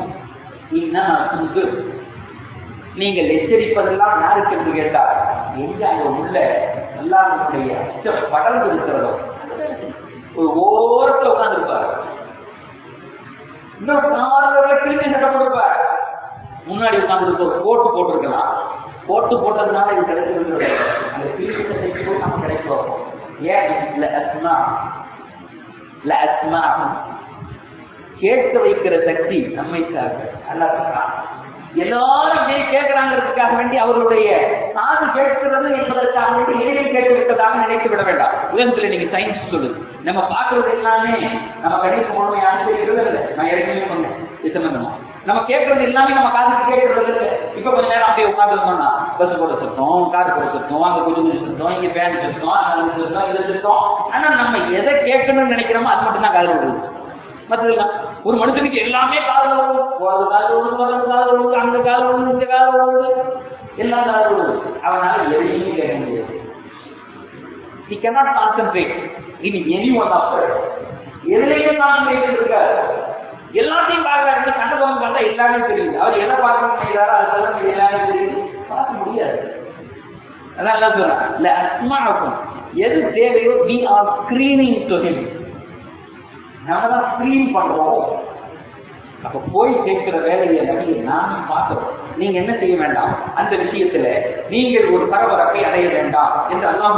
நீங்கள் எச்சரிப்பதெல்லாம் யாருக்கு என்று கேட்டால், எங்க அங்க உள்ள எல்லாருடைய அச்சம் படர்ந்து இருக்கிறதோ ஒரு ஓரத்தில் உட்கார்ந்து இருப்பார். இன்னொரு கிழிஞ்சு சட்டம் கொடுப்பார். முன்னாடி உட்கார்ந்து கோட்டு போட்டிருக்கலாம். கோட்டு போட்டதுனால இது கிடைக்கிறது. அந்த கிழிஞ்ச சட்டைக்கு நம்ம கிடைக்கும். கேட்க வைக்கிற சக்தி நம்மை சார்ந்த. அல்லாஹ் எல்லாரும் கேட்கிறாங்கிறதுக்காக வேண்டி அவர்களுடைய காது கேட்கிறது என்பதற்காக வேண்டி இறைவன் கேட்டு விட்டதாக நினைத்து விட வேண்டாம். உலகத்துல நீங்க சயின்ஸ் சொல்லுது, நம்ம பார்க்கறது எல்லாமே நம்ம கணிப்பு முழுமையாக தெரிகிறது இல்லை. நான் ஏற்கனவே சொன்னேன் இது சம்பந்தமா. நம்ம கேட்கறது எல்லாமே நம்ம காதுக்கு கேட்கறது இல்லை. இப்ப கொஞ்ச நேரம் அப்படியே உட்கார்ந்துருந்தோம்னா பஸ் போட சத்தம், கார் போட சத்தம், அங்க குஜுகுஜு சத்தம், இங்க ஃபேன் சத்தம், அங்க சத்தம், இது சத்தம். ஆனா நம்ம எதை கேட்கணும்னு நினைக்கிறோமோ அது மட்டும் தான் காது விடுது. மற்றதுலாம் ஒரு மனுஷனுக்கு எல்லாமே காதல் வருது, போறது காதல் வருது, வர்றது காதல் வருது, அந்த காதல் வருது, இந்த காதல் வருது, எல்லாம் காதல் வருது. அவனால எதையுமே கேட்க முடியாது. He cannot concentrate in any one of them. எதுலையும் கான்சென்ட்ரேட் இருக்காது. எல்லாத்தையும் பார்க்கறாரு. கண்ட பக்கம் பார்த்தா எல்லாமே தெரியுது. அவர் எதை பார்க்கணும் நினைக்கிறாரோ அதெல்லாம் எல்லாமே தெரியுது. பார்க்க முடியாது. அதான் எல்லாம் சொல்றாங்க. இல்ல அஸ்மாக்கும் எது தேவையோ we are screening to him. நம்ம தான் ஸ்கிரீன் பண்றோம். அப்ப போய் கேட்கிற வேலையை நபியை நாமே பார்க்கிறோம். நீங்க என்ன செய்ய வேண்டாம், அந்த விஷயத்துல நீங்கள் ஒரு பரபரப்பை அடைய வேண்டாம் என்று அல்லாஹ்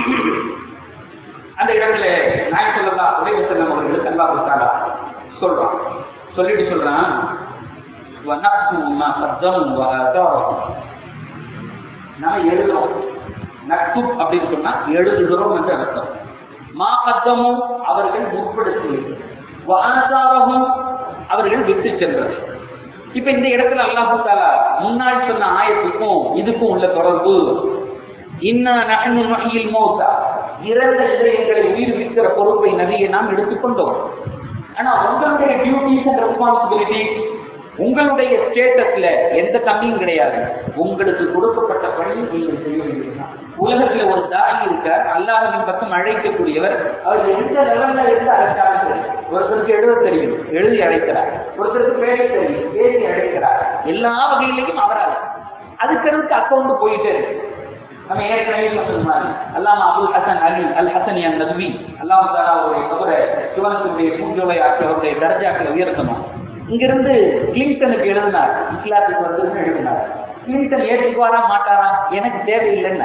அந்த இடத்துல நாயகம் ஸல்லல்லாஹு அலைஹி வஸல்லம் அவர்களுக்கு அல்லாஹ் தஆலா சொல்றான். சொல்லிட்டு சொல்றான், நம்ம எழுதுறோம். நக்து அப்படின்னு சொன்னா எழுதுகிறோம் என்று அர்த்தம். மாகத்தமும் அவர்கள் முற்படுத்தியது, வாசாரமும் அவர்கள் விட்டு சென்றது. இப்ப இந்த இடத்துல அல்லாஹ் தஆலா முன்னாடி சொன்ன ஆயத்துக்கும் இதுக்கும் உள்ள தொடர்பு. இன்னா நஹ்னு நஹ்யில் மௌதா, இறந்த இதயங்களை உயிர்ப்பிக்கிற பொறுப்பை நபியை நாம் எடுத்துக்கொண்டோம். ஆனா உங்களுடைய டியூட்டிஸ் அண்ட் ரெஸ்பான்சிபிலிட்டி, உங்களுடைய ஸ்டேட்டஸ்ல எந்த கம்மியும் கிடையாது. உங்களுக்கு கொடுக்கப்பட்ட பணியை நீங்கள் செய்ய வேண்டியதுதான். உலகத்துல ஒரு தாய் இருக்கார், அல்லாஹ்வின் பக்கம் அழைக்கக்கூடியவர். அவர் எந்த லெவல்ல இருந்து அழைச்சாலும், ஒருத்தருக்கு எழுத தெரியும், எழுதி அழைக்கிறார். ஒருத்தருக்கு பேச தெரியும், பேசி அழைக்கிறார். எல்லா வகையிலையும் அவரால். அதுக்கு அக்கௌண்ட் போயிட்டே இருக்கு. நம்ம ஏற்கனவே சொன்ன மாதிரி அல்லாமா அபுல் ஹசன் அலி அல் ஹசனி அன் நத்வி அல்லாஹ் தஆலா அவருடைய கபரை சிவனுடைய பூஞ்சோலை ஆக்கி அவருடைய தர்ஜாக்களை உயர்த்தணும். இங்கிருந்து கிளின்டனுக்கு எழுதினார், இஸ்லாத்துக்கு வந்து எழுதினார். கிளின்டன் ஏற்றுக்குவாரா மாட்டாரா, எனக்கு தேவையில்லைன்னு.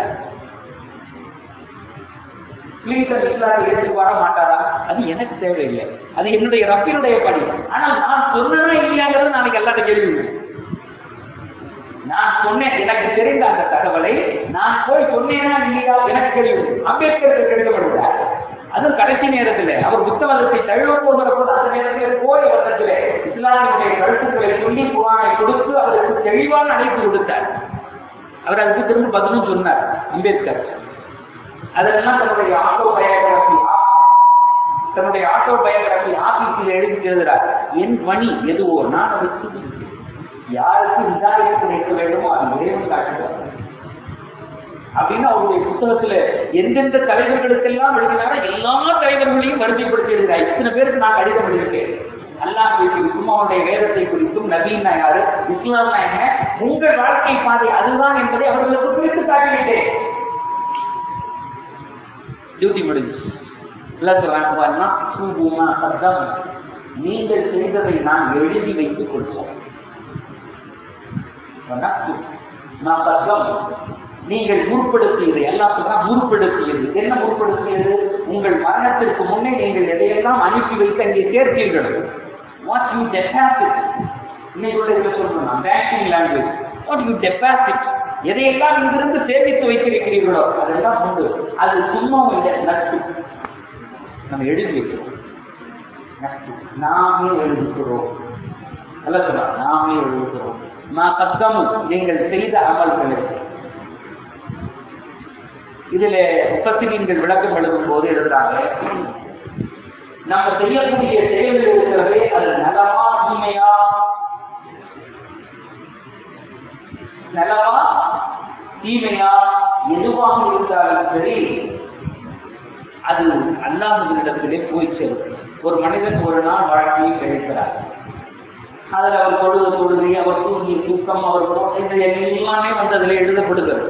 கிளின்டன் இஸ்லாத்தை ஏற்றுக்குவாரா மாட்டாரா, அது எனக்கு தேவையில்லை, அது என்னுடைய ரப்பினுடைய பணி. ஆனால் நான் சொன்னா இல்லையாங்கிறது நாளைக்கு எல்லாத்த கேள்வி. நான் சொன்னேன், எனக்கு தெரிந்த அந்த தகவலை நான் போய் சொன்னேன்னா இல்லையா எனக்கு கேள்வி. அம்பேத்கருக்கு கேட்கப்படுகிறார். அதுவும் கடைசி நேரத்தில் அவர் புத்தகத்தை தழுவ போகிற போது அந்த நேரத்தில் போய் வருடத்தில் இஸ்லாமியுடைய கருத்துக்களை சொல்லி குர்ஆனை கொடுத்து அவருக்கு தெளிவான அழைப்பு கொடுத்தார். அவர் அதுக்கு திரும்ப பதிலும் சொன்னார் அம்பேத்கர். அதெல்லாம் தன்னுடைய ஆட்டோபயோகிராபி ஆபீஸில் எழுதி எழுதுறார். என் பணி எதுவோ நான் அதுக்கு யாருக்கு இதாயத்து கிடைக்க வேண்டுமோ அது இறைவன் காட்டுவார் அப்படின்னு அவருடைய புத்தகத்துல எந்தெந்த தலைவர்களுக்கெல்லாம் எழுதினாரோ எல்லா தலைவர்களையும் வரிசைப்படுத்தி எழுதுகிறார். இத்தனை பேருக்கு நான் கடிதம் எழுதியிருக்கேன். அல்லாஹ் குறித்தும் அவருடைய வேதத்தை குறித்தும் நபீன்னா யாரு, இஸ்லாம்னா என்ன, உங்கள் வாழ்க்கை பாதை அதுதான் என்பதை அவர்களுக்கு குறித்து காட்டிவிட்டேன். டியூட்டி முடிஞ்சு நீங்கள் செய்ததை நான் எழுதி வைத்துக் கொள்வோம். நீங்கள் முற்படுத்தியது எல்லாம் சொல்றா, முற்படுத்தியது என்ன முற்படுத்தியது? உங்கள் மரணத்திற்கு முன்னே நீங்கள் எதையெல்லாம் அனுப்பி வைத்து அங்கே சேர்த்தீர்கள். வாட் யூ டெபாசிட், இன்னைக்கு சொல்லணும் banking language, what you deposit, எதையெல்லாம் இங்கிருந்து சேமித்து வைத்திருக்கிறீர்களோ அதெல்லாம் உண்டு. அது சும்மா இல்லை, நட்பு. நம்ம எழுதி வைக்கிறோம், நட்பு நாமே எழுதுகிறோம். அல்ல சொல்றா, நாமே எழுதுகிறோம். நீங்கள் செய்த அமல்களை இதுல முஃபஸ்ஸிரீன்கள் விளக்கம் எழுதும் போது எழுதுறாங்க, நம்ம செய்யக்கூடிய செயல்கள் இருக்கிறதே அது நலமா தீமையா, நலமா தீமையா எதுவாக இருந்தாலும் சரி அது அல்லாஹ்விடத்திலே போய் சேரும். ஒரு மனிதன் ஒரு நாள் வாழ்க்கையை கழிக்கிறார். அதில் அவர் தொழுகை, அவர் தூங்கிய தூக்கம், அவர் எல்லாமே வந்து அதில் எழுதப்படுகிறது.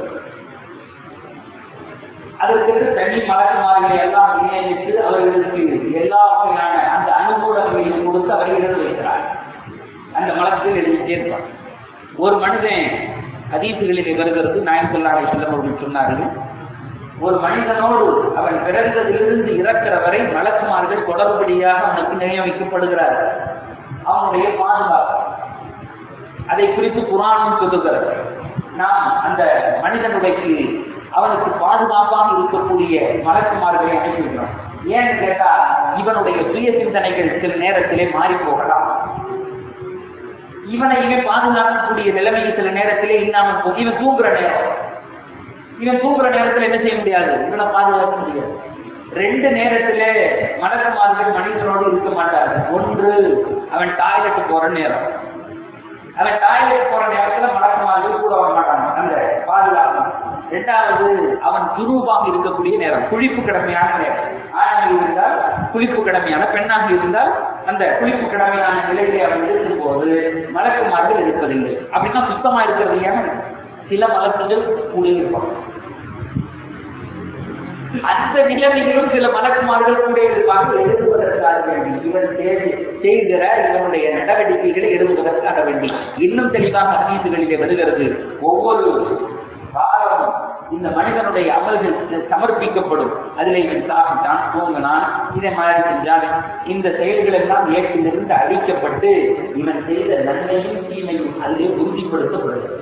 அதற்கு தனி மலக்குமார்களை எல்லாம் நியமித்து அவர்களுக்கு எல்லா வகையான அந்த அனுகூலங்களையும் கொடுத்து அவரை எழுத வைக்கிறார். அந்த மலத்தில் எழுதிட்டே இருப்பார். ஒரு மனிதன் ஹதீசுகளில் வருகிறது, நாயகம் ஸல்லல்லாஹு அலைஹி வஸல்லம் அவர்கள் சொன்னார்கள், ஒரு மனிதனோடு அவன் பிறந்ததிலிருந்து இறக்கிற வரை மலக்குமார்கள் தொடர்படியாக அவனுக்கு நியமிக்கப்படுகிறார். அவனுடைய பாதுகாப்பு அதை குறித்து குர்ஆனும் சொல்லுகிறது. நாம் அந்த மனிதனுடைய அவனுக்கு பாதுகாப்பாக இருக்கக்கூடிய மலக்குமார்களை அனுப்பிவிடுறோம். ஏன்னு கேட்டா இவனுடைய சுய சிந்தனைகள் சில நேரத்திலே மாறி போகலாம். இவனை பாதுகாக்கக்கூடிய நிலைமையை சில நேரத்திலே இல்லாமல் போகும். இவன் தூங்குற நேரத்தில் என்ன செய்ய முடியாது, இவனை பாதுகாக்க முடியாது. ரெண்டு நேரத்திலே மலக்குமார்கள் மனிதனோடு இருக்க மாட்டார்கள். ஒன்று அவன் டாய்லெட் போற நேரம். அவன் டாய்லெட் போற நேரத்துல மலக்குமார்கள் கூட வர மாட்டாங்க, அந்த பாதுகாப்பு. இரண்டாவது அவன் துருவாக இருக்கக்கூடிய நேரம், குளிப்பு கடமையான நேரம். ஆணாக இருந்தால் குளிப்பு கடமையான, பெண்ணாக இருந்தால் அந்த குளிப்பு கடமையான நிலையிலே அவன் இருக்கும் போது மலக்குமார்கள் இருப்பதில்லை. அப்படின்னா சுத்தமா இருக்கிறது. ஏன்னா சில மலக்குகள் கூட இருப்பாங்க. அந்த நிலைமைகளும் சில மலக்குமார்கள் கூட இருப்பாங்க, எழுதுவதற்காக வேண்டி. இவன் செய்கிற இவனுடைய நடவடிக்கைகளை எழுதுவதற்காக வேண்டி. இன்னும் தெளிவாக ஹதீசுகளிலே வருகிறது, ஒவ்வொரு காலமும் இந்த மனிதனுடைய அமல்கள் சமர்ப்பிக்கப்படும். அதில் இவன் சாப்பிட்டான், தூங்கினான், இதை மாதிரி செஞ்சான், இந்த செயல்கள் எல்லாம் ஏற்றிலிருந்து அழிக்கப்பட்டு இவன் செய்த நன்மையும் தீமையும் அதிலே உறுதிப்படுத்தப்படுகிறது.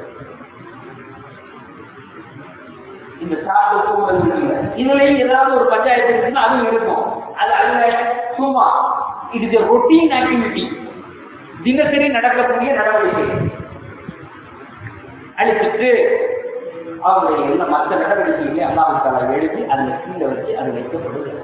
இந்த சாப்பிட்டு இதுலயும் ஏதாவது ஒரு பஞ்சாயத்து இருக்குன்னா அதுவும் இருக்கும். அது அல்ல சும்மா இது ரொட்டீன் ஆக்டிவிட்டி, தினசரி நடக்கக்கூடிய நடவடிக்கை. அழிச்சிட்டு அவருடைய எல்லா மற்ற நடவடிக்கைகளை அல்லாஹ் தஆலா எழுதி அதுல கீழே வச்சு அது வைக்கப்படுகிறது.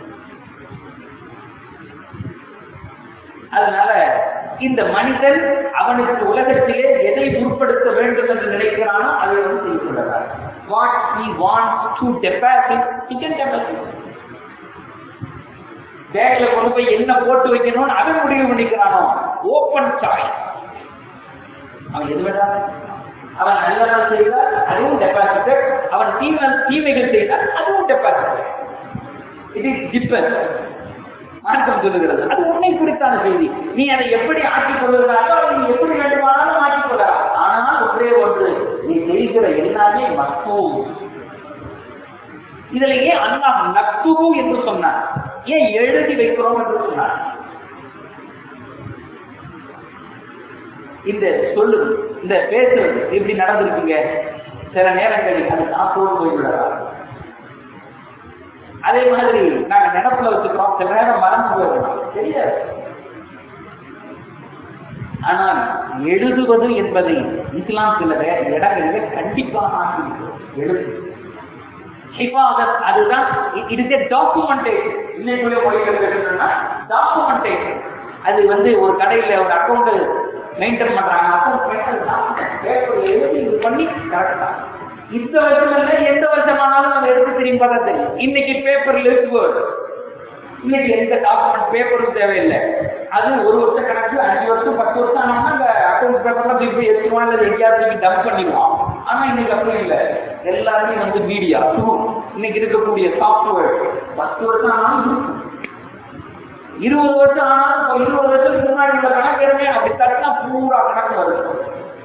அதனால இந்த மனிதன் அவனுக்கு உலகத்திலே எதை உட்படுத்த வேண்டும் என்று நினைக்கிறானோ அதை வந்து செய்து கொள்கிறார். What he wants to deposit, he can deposit. பேக்ல கொண்டு போய் என்ன போட்டு வைக்கணும்னு அவன் முடிவு பண்ணிக்கிறானோ, ஓப்பன் சாய்ஸ். அவன் எது வேணாலும், அவன் நல்லதான் செய்தால் அதுவும் டெபாசிட்டட், அவன் தீமைகள் செய்தால் அதுவும் டெபாசிட்டட். இது டிபெண்ட். மார்க்கம் சொல்லுகிறது அது உன்னை குறித்தான செய்தி. நீ அதை எப்படி ஆக்கிக் கொள்வதாலோ அதை நீ எப்படி வேண்டுமானாலும் ஆக்கிக் கொள்ளலாம். ஆனால் ஒன்றே ஒன்று, நீ செய்கிற எல்லாமே மக்தூம். இதுல ஏன் அல்லாஹ் மக்தூபு என்று சொன்னார், ஏன் எழுதி வைக்கிறோம் என்று சொன்னார்? இந்த சொல்லு, இந்த பேசுறது இப்படி நடந்திருக்குங்க, சில நேரங்களில் அது நாட்டோடு போய்விடலாம். அதே மாதிரி நாங்க நினைப்புல வச்சுக்கிறோம், சில நேரம் மறந்து போயிடலாம், தெரியாது. ஆனால் எழுதுவது என்பதை இஸ்லாம் சில இடங்களில் கண்டிப்பாக ஆக்கிவிட்டோம். எழுது அதுதான் டாக்குமெண்டேஷன். இன்னைக்குள்ள மொழிகள் என்னன்னா டாக்குமெண்டேஷன். அது வந்து ஒரு கடையில ஒரு அக்கௌண்ட் மெயின்டைன் பண்றாங்க, அக்கௌண்ட் எழுதி இது பண்ணி கரெக்டா இந்த வருஷம் இல்லை எந்த வருஷமானாலும் நம்ம எடுத்து திரும்பி பார்த்தா தெரியும். இன்னைக்கு பேப்பர்ல இருக்கு, இன்னைக்கு எந்த டாக்குமெண்ட் பேப்பரும் தேவையில்லை. அது ஒரு வருஷம் கணக்கு, 5 வருஷம் 10 வருஷம் ஆனோம்னா அந்த அக்கௌண்ட் பேப்பர்லாம் திருப்பி எடுத்துருவான், இல்லை எங்கேயாவது டம்ப் பண்ணிடுவான். ஆனா இன்னைக்கு அப்படி இல்லை, எல்லாருமே வந்து மீடியா இன்னைக்கு இருக்கக்கூடிய சாஃப்ட்வேர் 10 வருஷம் ஆனாலும் இருக்கும், 20 வருஷம் ஆனாலும் 20 வருஷத்துக்கு முன்னாடி உள்ள கணக்கு எதுவுமே அப்படி தரனா பூரா கணக்கு வருது.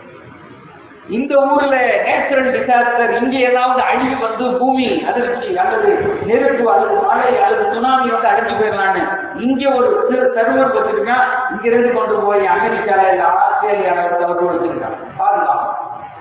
இந்த ஊர்ல நேச்சுரல் டிசாஸ்டர், இங்க ஏதாவது அழிவு வந்து பூமி அதிர்ச்சி அல்லது நெருப்பு அல்லது மழை அல்லது சுனாமி வந்து அழிஞ்சு போயிடலான்னு இங்க ஒரு சர்வர் வச்சிருக்கா, இங்க இருந்து கொண்டு போய் அமெரிக்கால இல்ல ஆஸ்திரேலியால சர்வர் வச்சிருக்கான், பாதுகாப்பு.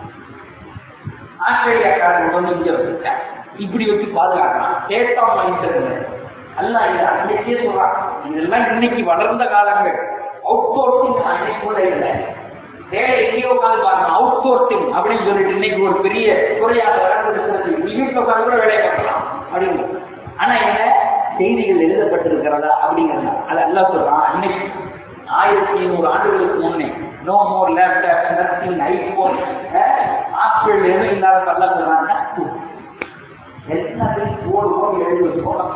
ஆஸ்திரேலியாக்காரங்க வந்து இங்க வச்சிருக்காங்க, இப்படி வச்சு பாதுகாக்கலாம். டேட்டா மைண்ட் அல்ல, இது அன்னைக்கே சொல்றாங்க. இதெல்லாம் இன்னைக்கு வளர்ந்த காலங்கள். அவுட் சோர்சிங் அன்னைக்கு கூட இல்லை, வேலை எங்கேயோ உட்காந்து பாருங்க. அவுட் சோர்சிங் அப்படின்னு சொல்லிட்டு இன்னைக்கு ஒரு பெரிய துறையாக வளர்ந்திருக்கிறது. வீட்டுல உட்காந்து கூட வேலையை பார்க்கலாம் அப்படின்னு. ஆனா என்ன செய்திகள் எழுதப்பட்டிருக்கிறதா அப்படிங்கிறதா அது எல்லாம் சொல்றான். அன்னைக்கு 1500 ஆண்டுகளுக்கு முன்னே no more laptop, nothing, iPhone, hospital எதுவும் இல்லாத சொல்ல சொல்றாங்க. எல்லாத்தையும் போடு எழுதி வச்சுக்கோங்க.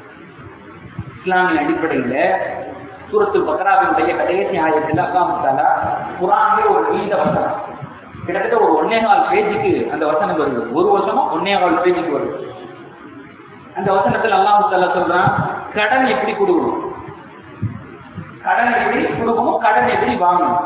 இஸ்லாமிய அடிப்படையில சூரத்துல் பக்ராவினுடைய கடைசி ஆயத்தில் அல்லாஹ் தஆலா குர்ஆனிலே ஒரு நீண்ட வசனம், கிட்டத்தட்ட ஒரு 1.25 பேஜுக்கு அந்த வசனம் வருது. ஒரு வருஷமா 1.25 பேஜுக்கு வருது. அந்த வசனத்தில் அல்லாஹ் தஆலா சொல்றான், கடன் எப்படி கொடுக்கணும், கடன் எப்படி கொடுக்கணும், கடன் எப்படி வாங்கணும்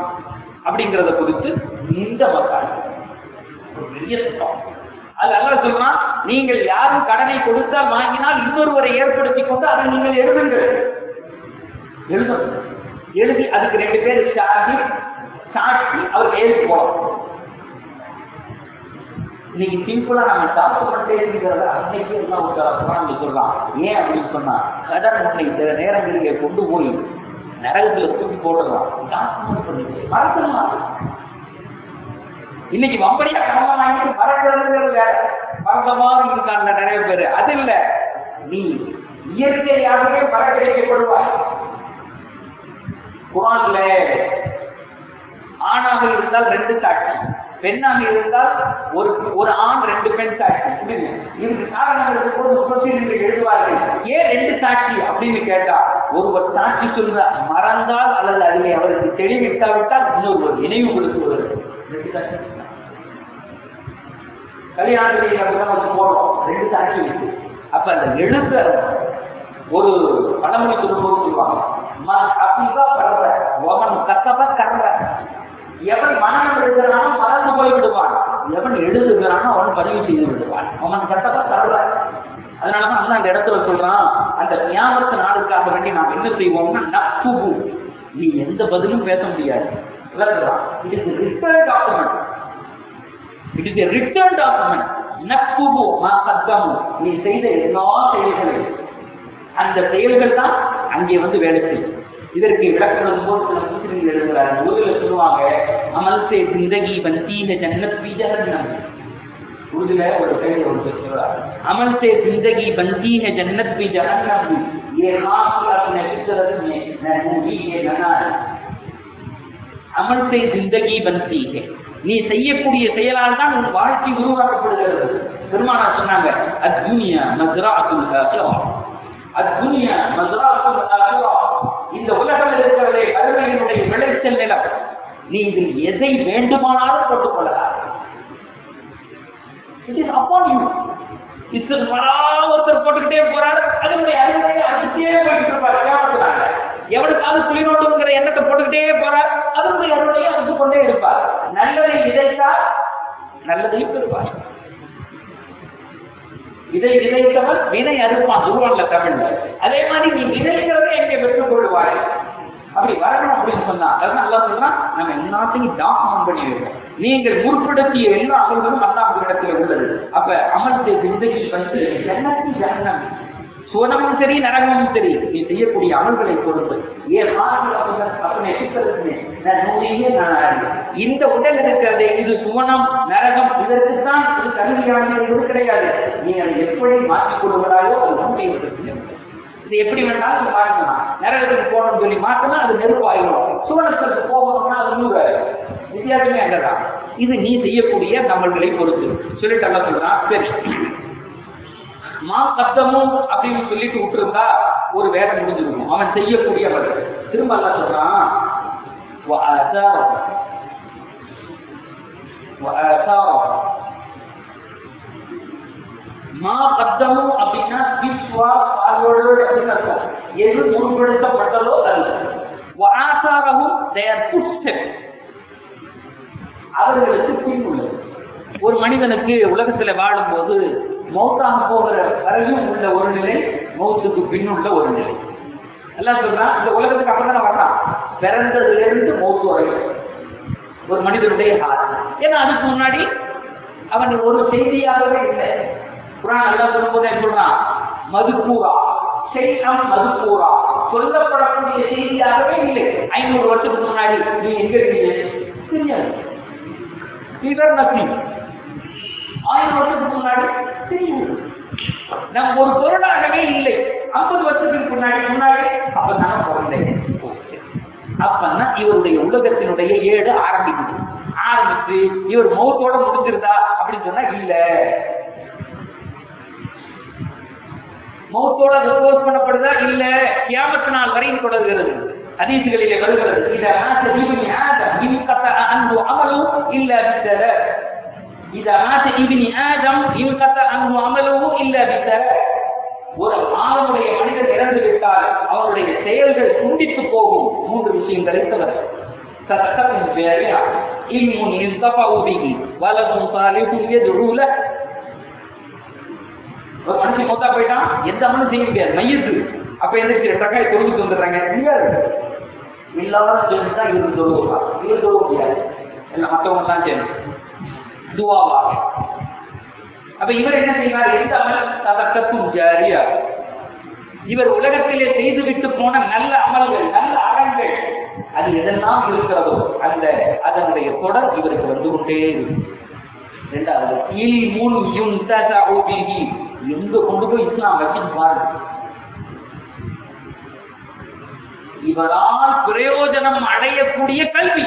அப்படிங்கிறத குறித்து இந்த மக்கள் ஒரு பெரிய திட்டம். அது அல்லாஹ் சொல்றான், நீங்கள் யாரும் கடனை கொடுத்தால் வாங்கினால் இன்னொருவரை ஏற்படுத்திக் கொண்டு அதை நீங்கள் எழுதுங்கள். எழுதி அதுக்கு 2 பேர் சாட்சி அவர் கையெழுத்து போடணும். இன்னைக்கு சிம்பிளா நம்ம டாக்குமெண்டே இருக்கிறத அன்னைக்கு எல்லாம் ஒரு சொல்லலாம். ஏன் அப்படின்னு சொன்னா கடன் உன்னை சில நேரங்களிலே கொண்டு போய் நரகத்துல தூக்கி போடலாம். டாக்குமெண்ட் பண்ணி மறந்துடலாம். இன்னைக்கு வம்படியா கடமை வாங்கிட்டு மறக்கிறது வேற. மறந்தமாக இருக்காங்க நிறைய பேரு. அது இல்ல, நீ இயற்கையாகவே மறக்கடிக்கப்படுவாய். குர்ஆன்ல ஆணாக இருந்தால் 2 சாட்சி, பெண்ணாக இருந்தால் ஒரு ஆண் 2 பெண் சாட்சி. இதுக்கு காரணம் எழுதுவார்கள். ஏன் 2 சாட்சி அப்படின்னு கேட்டா, ஒருவர் சாட்சி சொல்ற மறந்தால் அல்லது அதிலே அவருக்கு தெளிவிட்டாவிட்டால் இன்னொருவர் நினைவுபடுத்துவது. கல்யாணத்திலே போடுறோம் 2 சாட்சி இருக்கு. அப்ப அந்த எழுத ஒரு பழமொழி சொல்லுவாங்க, எவன் மனம் எழுதுறானோ மறந்து போய் விடுவான், எவன் எழுதுகிறானோ அவன் பதிவு செய்து விடுவான். அவன் கட்டப்பா தருவ. அதனாலதான் அல்லா அந்த இடத்துல சொல்றான், அந்த கியாமத் நாளுக்காக வேண்டி நாம் என்ன செய்வோம்னா நக்துபு, நீ எந்த பதிலும் பேச முடியாது. It is a written document. It is a written document. நக்துபு மா கத்தமு, நீ செய்த எல்லா செயல்களையும், அந்த செயல்கள் தான் அங்கே வந்து வேலை செய்யும். இதற்கு விளக்கம் போது சில முஸ்லிம்கள் எழுதுகிறார்கள். உருதுல சொல்லுவாங்க, அமல்சே ஜிந்தகி பந்தீன ஜன்னத் பி ஜஹன்னம். உருதுல ஒரு பேர் சொல்றார், அமல்சே ஜிந்தகி பந்தீன ஜன்னத் பி ஜஹன்னம். ये खास अपने फितरत में नूरी के लना अमल से जिंदगी बनती है. நீ செய்யக்கூடிய செயலால் தான் உன் வாழ்க்கை உருவாக்கப்படுகிறது. பெருமானார் சொன்னாங்க, அத்துனியா மஸ்ரஅத்துல் ஆகிரா, அத்துனியா மஸ்ரஅத்துல் ஆகிரா. இந்த உலகம் இருக்கிறதே மறுமையினுடைய விளைச்சல் நிலம். நீ இதில் எதை வேண்டுமானாலும் போட்டுக் கொள்ளலாம். ஒருத்தர் போட்டுக்கிட்டே போறாரு, அதனுடைய அறிவுரையை அடிச்சே போயிட்டு இருப்பார். எவனுக்காவது குளிரோடுங்கிற எண்ணத்தை போட்டுக்கிட்டே போறார், அதனுடைய அருளையை அடித்துக் கொண்டே இருப்பார். நல்லதை விதைத்தால் நல்லதையும் பெறுவார். இதை விதைத்தவன் வினை அறுப்பான் உருவான்ல தமிழ்ல. அதே மாதிரி நீ விதைக்கிறதை எங்கே பெற்றுக் கொள்வாய். அப்படி வரணும் அப்படின்னு சொன்னா அதான் நல்லா சொல்றான், நம்ம எல்லாத்தையும் டாக்குமெண்ட் பண்ணி வைப்போம். நீங்கள் முற்படுத்திய எல்லா அமல்களும் அல்லாஹ் இடத்துல உள்ளது. அப்ப அமல்த்தை ஜிந்தகி வந்து ஜன்னத்தும் ஜஹன்னம், சுவனமும் சரி நரகமும் சரி, நீ செய்யக்கூடிய அமல்களை பொறுத்து. இந்த உடல் இருக்கிறதே இது சுவனம் நரகம், இதற்குத்தான் இது தகுதியானது, இது கிடையாது. நீ அதை எப்படி மாற்றிக் கொள்கிறாயோ அது நம்பிக்கை. இது எப்படி வேணாலும் மாற்றலாம். நரகத்துக்கு போகணும்னு சொல்லி மாற்றினா அது நெருப்பாயிடும், சுவனத்திற்கு போகணும்னா அது 100. வித்தியாசமே அங்கதான். இது நீ செய்யக்கூடிய அமல்களை பொறுத்து சொல்லிட்டு அல்ல சொல்றான். சரி, மா கத்தமும் அப்படின்னு சொல்லிட்டு விட்டுருந்தா ஒரு வேலை முடிஞ்சிருக்கும். அவன் செய்யக்கூடிய அமல்கள் திரும்ப அல்ல சொல்றான், மா கத்தமும் அப்படின்னா எது முற்படுத்தப்பட்டதோ அல்ல. அவர்களுக்கு பின் உள்ளது. ஒரு மனிதனுக்கு உலகத்துல வாழும் போது மௌத்தாக போகிற வரையும் உள்ள ஒரு நிலை, மௌத்துக்கு பின்னுள்ள ஒரு நிலை. எல்லாம் சொல்றான், இந்த உலகத்துக்கு அப்பதான் வர்றான், பிறந்ததுல இருந்து மௌத்து வரையும் ஒரு மனிதனுடைய காலம். ஏன்னா அதுக்கு முன்னாடி அவன் ஒரு செய்தியாகவே இல்லை. குர்ஆன் எல்லாம் சொல்லும்போது சொல்றான், மதுக்கூரா செய்யம் மதுக்கூரா, சொல்லப்படக்கூடிய செய்தியாகவே இல்லை. 500 வருஷத்துக்கு முன்னாடி நீ எங்க இருக்கீங்க தெரியாது. 1000 வருஷத்துக்கு முன்னாடி தெரியும். நம் ஒரு பொருளாகவே இல்லை. 50 வருஷத்துக்கு முன்னாடி அப்ப நான் பிறந்தேன். அப்பன்னா இவருடைய உலகத்தினுடைய ஏடு ஆரம்பிச்சு இவர் மௌத்தோட முடிஞ்சிருந்தா அப்படின்னு சொன்னா இல்ல, மௌத்தோட ரிப்போர்ட் பண்ணப்படுதா இல்ல, கியாமத் நாள் வரையும் தொடர்கிறது. ஹதீஸ்களிலே வருகிறது, இதா மாத இப்னு ஆதம் இன்கத அன்ஹு அமலுஹு இல்லா பித்தர, இதா மாத இப்னு ஆதம் இன்கத அன்ஹு அமலுஹு இல்லா பித்தர. ஒரு ஆணுடைய மனிதன் இறந்து விட்டால் அவருடைய செயல்கள் துண்டித்து போகும் 3 விஷயங்களை தவிர. சதகத்துன் ஜாரியா, இல்முன் யுன்தஃபஉ பிஹி, வலதுன் சாலிஹுன் யதுஉ லஹு. ஒரு மனுஷன் மொத்தா போயிட்டான், எந்த அமலும் செய்ய முடியாது, மையத்து. அப்ப எந்திரிச்சு டக்காய் தொழுவிட்டு வந்துடுறாங்க, முடியாது. எல்லாரும் சேர்ந்துதான் இவருக்கு தொழுவா, இவர் தொழுவ முடியாது, எல்லாம் மற்றவங்க எல்லாம் சேர்ந்து துவாவா. அப்ப இவர் என்ன செய்வார்? எந்த அமல் ததக்கத்தும் ஜாரியா, இவர் உலகத்திலே செய்துவிட்டு போன நல்ல அமல்கள், நல்ல அறங்கள், அது எதெல்லாம் இருக்கிறதோ அந்த அதனுடைய தொடர் இவருக்கு வந்து கொண்டே இருக்கும். இரண்டாவது, எங்க கொண்டு போய் இஸ்லாம் வச்சிருப்பாரு, இவரால் பிரயோஜனம் அடையக்கூடிய கல்வி,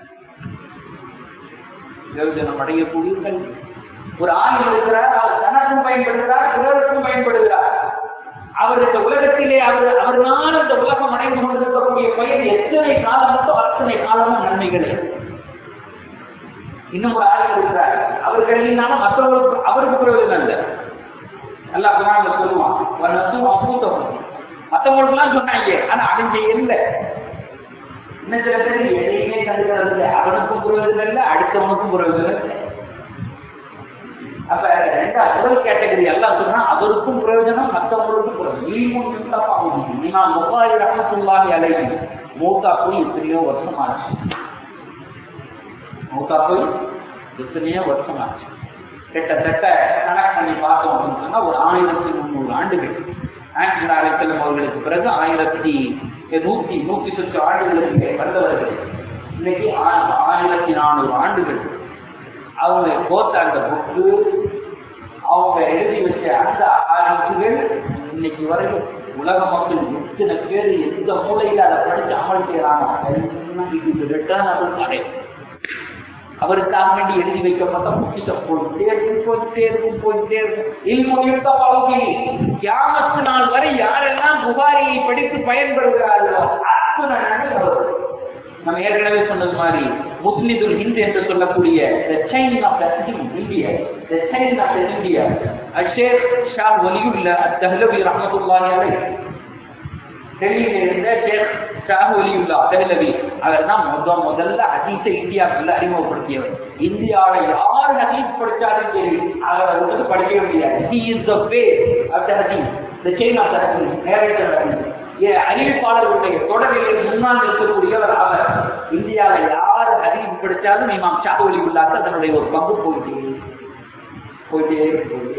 பிரயோஜனம் அடையக்கூடிய கல்வி. ஒரு ஆள் இருக்கிறார், அவர் தனக்கும் பயன்படுகிறார், பிறருக்கும் பயன்படுகிறார். அவர் இந்த உலகத்திலே அவர்தான் இந்த உலகம் அடைந்து கொண்டிருக்கக்கூடிய பயன் எத்தனை காலமோ அத்தனை காலமும் நன்மைகள். இன்னும் ஒரு ஆள் இருக்கிறார், அவர் கல்வினாலும் மற்றவர்களுக்கு அவருக்கு பிரயோஜனம் இல்லை. நல்லா குரான்ல சொல்லுவான், மற்றவங்களுக்கு எல்லாம் சொன்னாங்க, ஆனா அவன் செய்யல. இன்னும் சில பேர் எதையுமே கண்டுக்கிறது இல்லை, அவனுக்கும் பிரயோஜனம் இல்லை, அடுத்தவனுக்கும் பிரயோஜனம் இல்லை. அப்ப முதல் கேட்டகரி எல்லாம் சொன்னா அவருக்கும் பிரயோஜனம், மற்றவங்களுக்கும் பிரயோஜனம். நான் புகாரி ரஹ்மத்துல்லாஹி அலைஹி மூத்தா போய் எத்தனையோ வருஷம் ஆச்சு, மூத்தா போய் எத்தனையோ வருஷம் ஆச்சு. கிட்டத்தட்ட கணக்கு பண்ணி பார்த்தோம் அப்படின்னு சொன்னா ஒரு 1300 ஆண்டுகள். ஆங்கில அழைத்தலும் அவர்களுக்கு பிறகு 1100 சொச்சு ஆண்டுகளுக்கு வந்தவர்கள். இன்னைக்கு 1400 ஆண்டுகள் அவங்க போத்த அந்த புக்கு, அவங்க எழுதி வச்ச அந்த ஆராய்ச்சிகள் இன்னைக்கு வரைக்கும் உலக மக்கள் எத்தனை பேர் எந்த மூலையில அதை படிச்சு அமல் செய்யறாங்க. அவருக்காக வேண்டி எழுதி வைக்கப்பட்ட முக்கிய போயிட்டே இருக்கும். கியாமத்து நாள் வரை யாரெல்லாம் புகாரியை படித்து பயன்படுகிறார்களோ அத்தனை நன்மை. நம்ம ஏற்கனவே சொன்னது மாதிரி முஸ்லிதுல் ஹிந்த் என்று சொல்லக்கூடிய the chain of the India, the chain of the India, ஷேக் ஷா வலியுல்லா அத்-தஹ்லவி ரஹ்மத்துல்லாஹி அலைஹி, டெல்லியில இருந்த ஷேக் ஷா வலியுல்லா அத்-தஹ்லவி, அவர் தான் முதல்ல ஹதீஸை இந்தியாவுக்குள்ள அறிமுகப்படுத்தியவர். இந்தியாவில் யார் ஹதீஸ் படிச்சாலும் சரி அவரை வந்து படிக்கவே முடியாது. He is the way of the hadith, the chain of the hadith, narrator hadith. அறிவிப்பாளர்களுடைய தொடரிலே முன்னால் இருக்கக்கூடியவர் அவர். இந்தியாவில் யார் ஹதீஸ் படித்தாலும் இமாம் ஷாஃபி வலியுல்லாஹ் அதனுடைய ஒரு பங்கு போயிட்டே.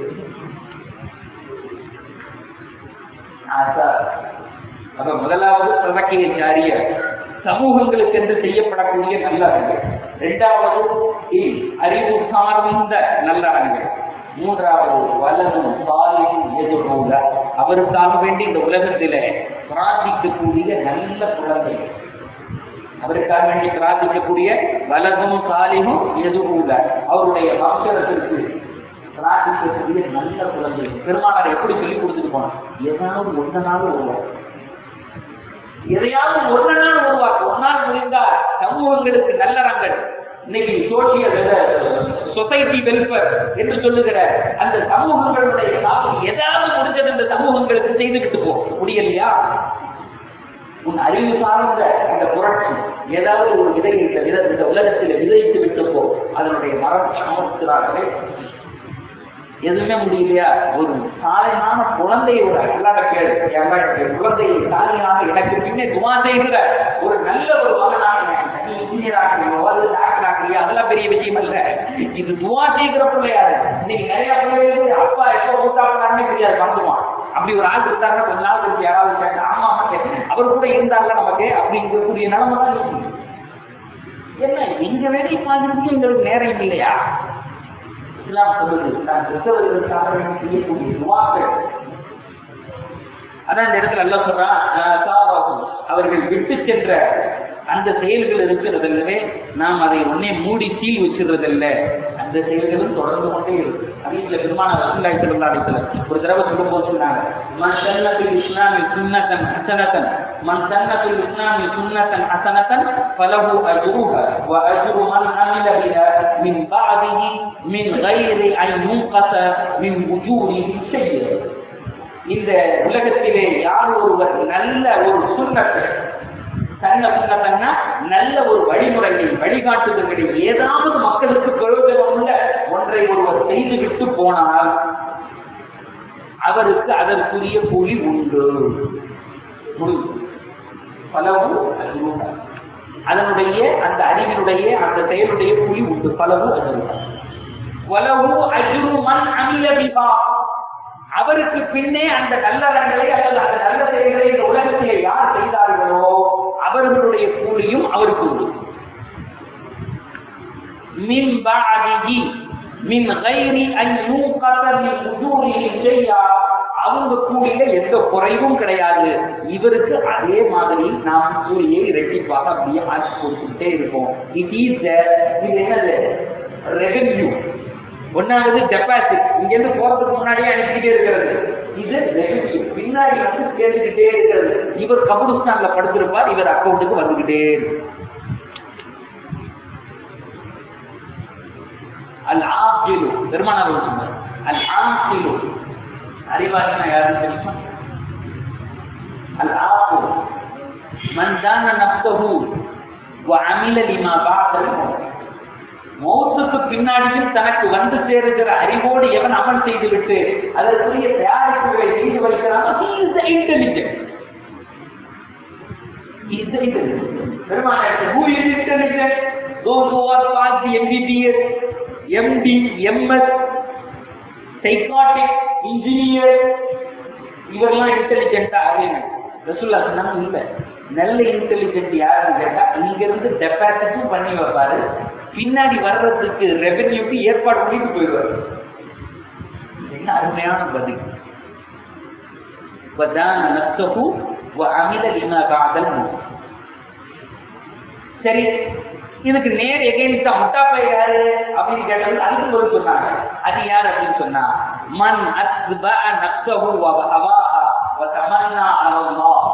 அப்ப முதலாவது பிரதக்கிய ஜாரிய, சமூகங்களுக்கு என்று செய்யப்படக்கூடிய நல்லறங்கள். இரண்டாவது அறிவு சார்ந்த நல்லறங்கள். மூன்றாவது வலதும் பாலியும் எதிர்கொள்ள அவருக்காக வேண்டி இந்த உலகத்தில பிரார்த்திக்கக்கூடிய நல்ல குழந்தைகள், அவருக்காக வேண்டி பிரார்த்திக்கக்கூடிய வலதும் காலியும் எதிர்கொள்ள அவருடைய வம்சத்திற்கு பிரார்த்திக்கக்கூடிய நல்ல குழந்தைகள். பெருமானார் எப்படி சொல்லிக் கொடுத்துட்டு போனார்? ஏதாவது ஒரு நாள் உருவாக்கும், எதையாவது ஒரு நாள் உருவாக்கும். ஒரு நாள் முடிந்தால் சமூகங்களுக்கு நல்லறங்கள். இன்னைக்கு சோசியல் சொசைட்டி வெல்ஃபேர் என்று சொல்லுகிற அந்த சமூகங்களுடைய ஏதாவது முடிஞ்சது அந்த சமூகங்களுக்கு செய்துவிட்டு போ முடியலையா? உன் அறிவு சார்ந்த அந்த புரட்சி ஏதாவது ஒரு விதையை இந்த உலகத்தில் விதைத்து விட்டு போ, அதனுடைய மரம் சமர்க்கிறார்களே, எதுவுமே முடியலையா? ஒரு சாலையான குழந்தையை ஒரு அல்லாத கேள், குழந்தையை சாலையாக எனக்கு பின்னே துவா செய்கிற ஒரு நல்ல ஒரு மகனாக இன்ஜினியர் ஆகலையோ அல்லது டாக்டர் ஆகலையோ அதெல்லாம் பெரிய விஷயம் அல்ல. இது துவா செய்கிற பிள்ளையாரு. இன்னைக்கு நிறைய பிள்ளைகளுக்கு அப்பா எப்போ மூத்தா போனாருன்னு தெரியாது, மறந்துவான். அப்படி ஒரு ஆள் இருந்தாருன்னா கொஞ்ச நாள் கழிச்சு யாராவது கேட்டா ஆமா அவர் கூட இருந்தார்ல நமக்கு அப்படிங்கக்கூடிய நிலைமை தான் இருக்கு. என்ன எங்க வேலை பார்க்கறதுக்கு எங்களுக்கு நேரம் இல்லையா? இஸ்லாம் சொல்லுது, நான் கிறிஸ்தவர்களுக்காக செய்யக்கூடிய துவாக்கள். அதான் இந்த இடத்துல எல்லாம் சொல்றான், அவர்கள் விட்டு சென்ற அந்த செயல்கள் இருக்கிறதில்லவே, நாம் அதை ஒன்னே மூடி சீல் வச்சிருந்ததில்ல, அந்த செயல்களும் தொடர்ந்து கொண்டே இருக்கு. அதீஸ்ல பெருமான ரசூலுல்லாஹி ஸல்லல்லாஹு அலைஹி வஸல்லம் ஒரு தடவை சொல்லும்போது சொன்னாங்க, மன் சன்ன ஃபில் இஸ்லாமி சுன்னத்தன் ஹஸனத்தன் மன் சன்ன ஃபில் இஸ்லாமி சுன்னத்தன் ஹஸனத்தன் ஃபலஹு அஜ்ருஹா வ அஜ்ரு மன் அமில பிஹா மின் பஅதிஹி மின் கைரி அன் யுன்கஸ மின் உஜூரிஹி ஷை'a. இந்த உலகத்திலே யார் ஒருவர் நல்ல ஒரு சுன்னத்தை, நல்ல ஒரு வழிமுறையை, வழிகாட்டுதல்களை, ஏதாவது மக்களுக்கு பிரயோஜனம் உள்ள ஒன்றை ஒருவர் செய்து விட்டு போனால் அவருக்கு அதற்குரிய கூலி உண்டு. பலவு அதனுடைய அந்த அறிவினுடைய அந்த செயலுடைய கூலி உண்டு. பலவு வலவு அஜ்ருமன் அமில பிஹா, அவருக்கு பின்னே அந்த நல்லறங்களை அல்லது அந்த நல்ல செயல்களை இந்த உலகத்திலே யார் செய்தார்களோ அவர்களுடைய கூலியும் அவருக்கு உண்டு. மின் பஅதிஹி மின் கைரி அன் யூகத மின் உஜூரிஹி ஷைஆ, அவங்க கூலியில எந்த குறைவும் கிடையாது. இவருக்கு அதே மாதிரி நாம் கூலியை இரட்டிப்பாக அப்படியே ஆட்சி கொடுத்துட்டே இருக்கோம். இட் இஸ் இது என்னது ரெவென்யூ. ஒன்னாவது டெபாசிட், இங்க இருந்து போறதுக்கு முன்னாடியே அனுப்பிக்கிட்டே இருக்கிறது. இது ரெவென்யூ, பின்னாடி வந்து சேர்ந்துகிட்டே இருக்கிறது. இவர் கபுடுஸ்தான்ல படுத்திருப்பார், இவர் அக்கௌண்ட்டுக்கு வந்துகிட்டே இருக்கு. அல் ஆகிலு பெருமானார் சொன்னார், அல் ஆகிலு அறிவாளினா யாருன்னு தெரியுமா? அல் ஆகிலு மன் தான நஃப்ஸஹு வ அமில லிமா பஅதல் மௌத். மௌத்துக்கு பின்னாடியும் தனக்கு வந்து சேருகிற அறிவோடு எவன் அமல் செய்துவிட்டு அதற்குரிய தயாரிப்புகளை செய்து வைக்கிறான், பெருமானார் who is intelligent? Those who are past the MBBS, MD, MS, psychotic, engineer, இவரெல்லாம் இன்டெலிஜென்டா அப்படின்னு ரசூலுல்லாஹ் சொன்னாங்க. இல்ல, நல்ல இன்டெலிஜென்ட் யாருன்னு கேட்டா இங்கிருந்து டெபாசிட்டும் பண்ணி வைப்பாரு, பின்னாடி வர்றதுக்கு ரெவென்யூக்கு ஏற்பாடு பண்ணிட்டு போயிடுவாரு. என்ன அருமையான பதில். சரி, இதுக்கு நேர் எகைன்ஸ்டா முட்டாப்பை யாரு அப்படின்னு கேட்டது அதுக்கு போய் சொன்னாங்க. அது யார் அப்படின்னு சொன்னா, மன் அத்பா நஃப்ஸஹு வ ஹவாஹா வ தமன்னா அலல்லாஹ்.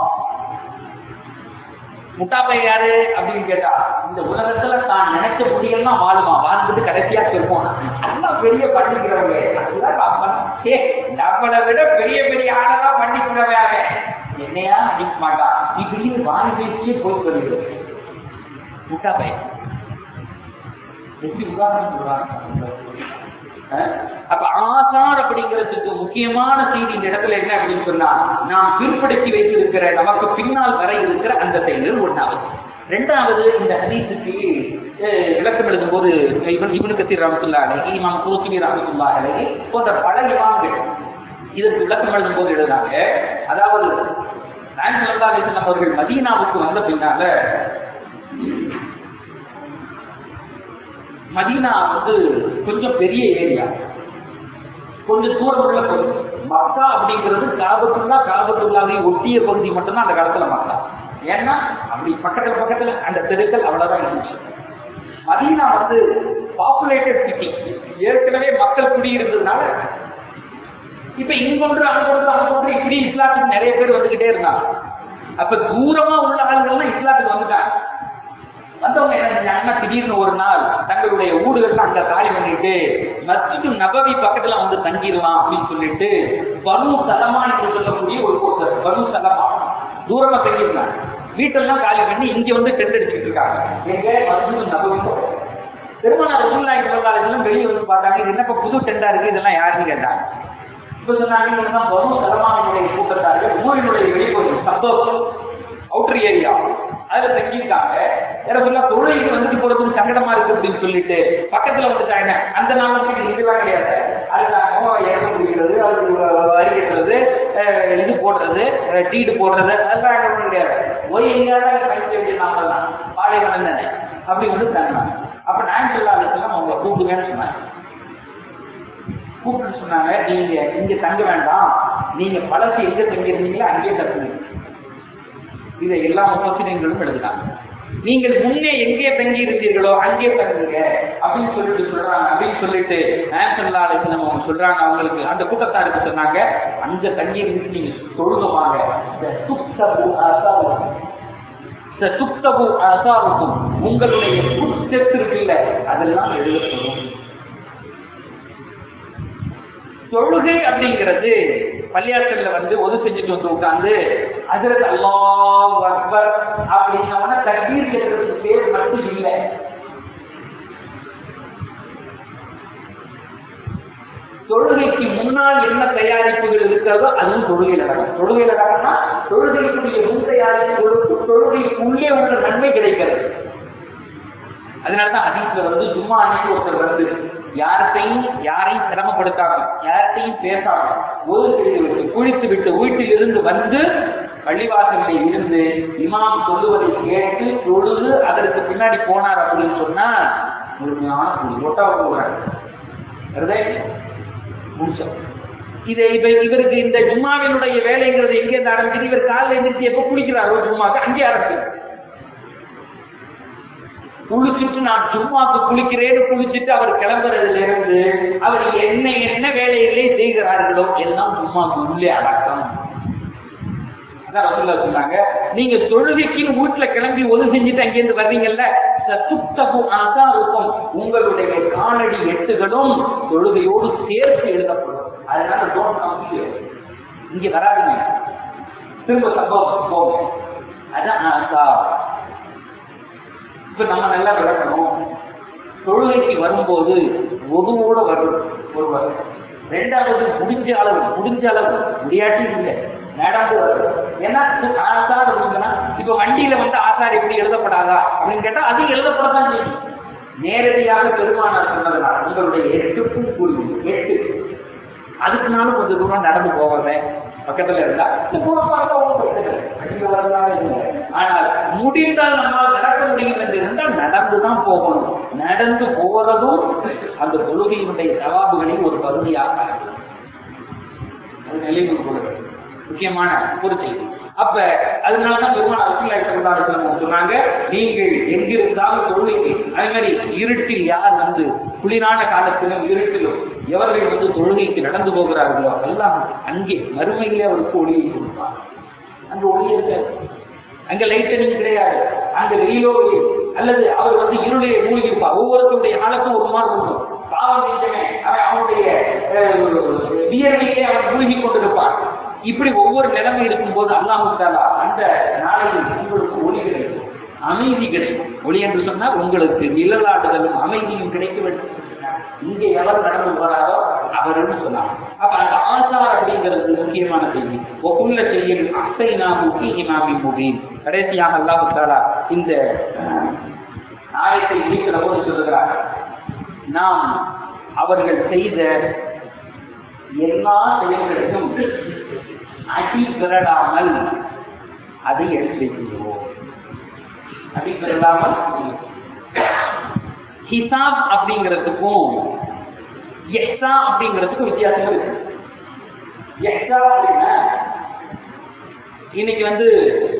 முட்டாப்பை யாரு அப்படின்னு கேட்டா, இந்த உலகத்துல தான் நினைச்ச முடியெல்லாம் வாழுவான், வாழ்ந்துட்டு கடைசியா சொல்லுவோம் அதெல்லாம் பெரிய பண்ணிக்கிறவங்க, நம்மளை விட பெரிய பெரிய ஆளெல்லாம் பண்ணிக்கிறவையாக என்னையா அடிக்க மாட்டான் இப்படின்னு வாங்கி பேசியே போய் சொல்லிடுவோம். முட்டாப்பை எப்படி உதாரணம் சொல்றாங்க. அப்ப ஆசார் அப்படிங்கிறதுக்கு முக்கியமான செய்தி இந்த இடத்துல என்ன அப்படின்னு சொன்னா, நாம் பிற்படுத்தி வைத்திருக்கிற நமக்கு பின்னால் வர இருக்கிற அந்த செயல்கள் ஒன்றாவது. இரண்டாவது, இந்த ஹதீஸுக்கு விளக்கம் எழுதும் போது இப்னு கத்தீர் ரஹ்மத்துல்லாஹி அலைஹி, இமாம் குர்துபி ரஹ்மத்துல்லாஹி அலைஹி போன்ற பல இமாம்கள் இதற்கு விளக்கம் எழுதும் போது எழுதுறாங்க. அதாவது நாயகம் ஸல்லல்லாஹு அலைஹி வஸல்லம் அவர்கள் மதீனாவுக்கு வந்த பின்னால, மதீனா வந்து கொஞ்சம் பெரிய ஏரியா, கொஞ்சம் தூரம் உள்ள பகுதி. மக்கா அப்படிங்கிறது காபத்துல்லாவை ஒட்டிய பகுதி மட்டும்தான் அந்த காலத்துல மக்கா. ஏன்னா அப்படி பக்கத்துல அந்த தெருக்கள் அவ்வளவுதான் இருந்துச்சு. மதீனா வந்து பாப்புலேட்டட் சிட்டி, ஏற்கனவே மக்கள் குடியிருந்ததுனால இப்ப இங்கொன்று அங்கொன்று இப்படி இஸ்லாத்துக்கு நிறைய பேர் வந்துகிட்டே இருந்தாங்க. அப்ப தூரமா உள்ள ஆளுகள்லாம் இஸ்லாத்துக்கு வந்துட்டாங்க. வந்தவங்க என்ன செஞ்சாங்கன்னா, திடீர்னு ஒரு நாள் தங்களுடைய ஊடுகள்லாம் அங்க காலி பண்ணிட்டு மஸ்ஜிது நபவி பக்கத்துல வந்து தங்கிடலாம் அப்படின்னு சொல்லிட்டு பனு சலமா என்று சொல்லக்கூடிய ஒரு கூட்டர், பனு சலமா தூரமா தங்கியிருந்தாங்க. வீட்டெல்லாம் காலி பண்ணி இங்க வந்து டென்ட் அடிச்சுட்டு இருக்காங்க. எங்க மஸ்ஜிது நபவி. பெருமானார் ரசூலுல்லாஹி ஸல்லல்லாஹு அலைஹி வஸல்லம் வெளியே வந்து பார்த்தாங்க, இது என்னப்பா புது டெண்டா இருக்கு, இதெல்லாம் யாருன்னு கேட்டாங்க. இப்ப சொன்னாங்க, பனு சலமானுடைய கூட்டத்தார்கள் ஊரினுடைய வெளிப்பகுதி சப்பப் அவுட்டர் ஏரியா அதுல தங்கியிருக்காங்க. தொழிலுக்கு வந்துட்டு போறதுக்கு சங்கடமா இருக்கு அப்படின்னு சொல்லிட்டு பக்கத்துல வந்துட்டாங்க. அந்த நாள் வந்து இதெல்லாம் கிடையாது. அதுக்காக இறங்க முடிக்கிறது, அதுக்கு வரி கட்டுறது, இது போடுறது, டீடு போடுறது, அதெல்லாம் அங்க கிடையாது. போய் எங்கேயாவது கழிக்க வேண்டிய நாங்கெல்லாம் பாலைவனம் தானே அப்படி வந்து தங்கினாங்க. அப்ப நாயகம் ஸல்லல்லாஹு அலைஹி வஸல்லம் அவங்க கூப்பிடுங்கன்னு சொன்னாங்க. கூப்பிட்டு சொன்னாங்க, நீங்க இங்க தங்க வேண்டாம், நீங்க பழசு எங்க தங்கி இருந்தீங்களோ அங்கேயே தங்குங்க. இதை எல்லா முஃபஸ்ஸிரீன்களும் எழுதுறாங்க. நீங்கள் முன்னே எங்கே தங்கி இருந்தீர்களோ அங்கே தங்குங்க அப்படின்னு சொல்றாங்க. அப்படின்னு சொல்லிட்டு நாயகம் ஸல்லல்லாஹு அலைஹி வஸல்லம் அவங்க சொல்றாங்க, அவங்களுக்கு அந்த கூட்டத்தாருக்கு சொன்னாங்க, அங்க தங்கி இருந்து நீங்க தொழுதுவாங்க. உங்களுடைய இருக்குல்ல அதெல்லாம் எழுதப்படும். தொழுகை அப்படிங்கிறது பள்ளியாசல்ல வந்து ஒது செஞ்சுட்டு வந்து உட்கார்ந்து ஹஜ்ரத் அல்லாஹு அக்பர் அப்படின்னா தக்பீர் கேட்கறதுக்கு பேர் மட்டும் இல்லை. தொழுகைக்கு முன்னால் என்ன தயாரிப்புகள் இருக்க இருக்கிறதோ அதுவும் தொழுகையில் அடக்கம். தொழுகையில் அடக்கம்னா தொழுகைக்குரிய முந்தையாரை கொடுத்து தொழுகைக்கு உள்ளே உள்ள நன்மை கிடைக்கிறது. அதனாலதான் ஹதீஸ்ல வந்து ஜும்மா அன்னைக்கு ஒருத்தர் வந்து யாரையும் சிரமப்படுத்தாம யார்கிட்டையும் பேசாம ஒதுக்கி குளித்து விட்டு வீட்டிலிருந்து வந்து பள்ளிவாசலில் இருந்து இமாம் சொல்லுவதை கேட்டு தொழுது அதற்கு பின்னாடி போனார் அப்படின்னு சொன்னா முழுமையான முடிச்சோம். இவருக்கு இந்த ஜும்மாவினுடைய வேலைங்கிறது எங்கே இருந்து ஆரம்பிக்குது? இவர் காலையில் எழுந்திரிச்சு எப்ப குளிக்கிறாரோ ஜும்மாக்கு அங்கே ஆரம்பிக்கிறார். குளிச்சுட்டு நான் ஜும்மாக்கு குளிக்கிறேன்னு குளிச்சுட்டு அவர் கிளம்புறதுல இருந்து அவர் என்ன வேலையிலே செய்கிறார்களோ எல்லாம் ஜும்மாக்கு உள்ளே அடக்கம். அதான் ரசூலுல்லாஹ் சொன்னாங்க, நீங்க தொழுகைக்கு வீட்டுல கிளம்பி ஒது செஞ்சுட்டு அங்கிருந்து வர்றீங்கல்ல, உங்களுடைய காலடி எட்டுகளும் தொழுகையோடு சேர்த்து எழுதப்படும். அதனால இங்க வராதுங்க, திரும்ப சம்பவம் போகும். அதான் இப்ப நம்ம நல்லா விளக்கணும். தொழுகைக்கு வரும்போது ஒதுவோட வரும் ஒருவர். ரெண்டாவது முடிஞ்ச அளவு முடியாட்டி இல்லை நடந்து வரும். ஏன்னா ஆசார் அப்படின்னா இப்ப வண்டியில வந்து ஆசார் எப்படி எழுதப்படாதா அப்படின்னு கேட்டா அது எழுதப்படத்தான் செய்யும். நேரடியாக பெருமானார் சொன்னதுனால உங்களுடைய 8க்கும் கூலி 8. அதுக்குனாலும் கொஞ்சம் தூரம் நடந்து போவத பக்கத்துல இருந்தா ஆனால் முடிந்தால் நம்மால் நடக்க முடியும் என்று இருந்தால் நடந்துதான் போகணும். நடந்து போறதும் அந்த தொழுகையினுடைய சவாபுகளில் ஒரு பகுதியாக அது நிலைவு கொடுக்கிறது. முக்கியமான ஒரு செய்தி. அப்ப அதனாலதான் பெருமாள் சொன்னாங்க, நீங்கள் எங்கிருந்தாலும் தொழுகைக்கு அதே மாதிரி இருட்டில் யார் வந்து குளிரான காலத்திலும் இருட்டிலும் எவர்கள் வந்து தொழுகைக்கு நடந்து போகிறார்களோ எல்லாம் அங்கே மறுமையிலே அவருக்கு ஒளியை கொடுப்பார். அங்க ஒளி இருக்க, அங்க லைட்டனிங் கிடையாது, அங்க வெயிலோ அல்லது அவர் வந்து இருளையை மூழ்கி இருப்பார். ஒவ்வொருத்தருடைய காலத்தும் ஒரு மாதிரி இருக்கும். பாவம் செஞ்சவன் அவனுடைய வியர்வையிலே அவன் மூழ்கி கொண்டிருப்பான். இப்படி ஒவ்வொரு நிலைமை இருக்கும் போது அல்லாஹ் தஆலா அந்த நாளையில் உங்களுக்கு ஒளி கிடைக்கும், அமைதி கிடைக்கும். ஒளி என்று சொன்னால் உங்களுக்கு நிழலாடுதலும் அமைதியும் கிடைக்க வேண்டும். இங்க எவர் நடந்து போறாரோ அவருன்னு சொன்னாங்க. அப்ப அந்த ஆசார் அப்படிங்கிறது முக்கியமான செய்தி. ஒவ்வொரு செய்தியில் அசை நாமி முகீன். கடைசியாக அல்லாஹ் தஆலா இந்த ஆயத்தை முடிக்கிற போது சொல்லுகிறார், நாம் அவர்கள் செய்த எல்லா செயல்களுக்கும் அடி பெறலாமல் அதை எடுத்து வைக்கிறோம். அடி பெறலாமல் ஹிசாப் அப்படிங்கிறதுக்கும் எக்ஸா அப்படிங்கிறதுக்கும் வித்தியாசம் இருக்கு. எக்ஸா அப்படின்னா இன்னைக்கு வந்து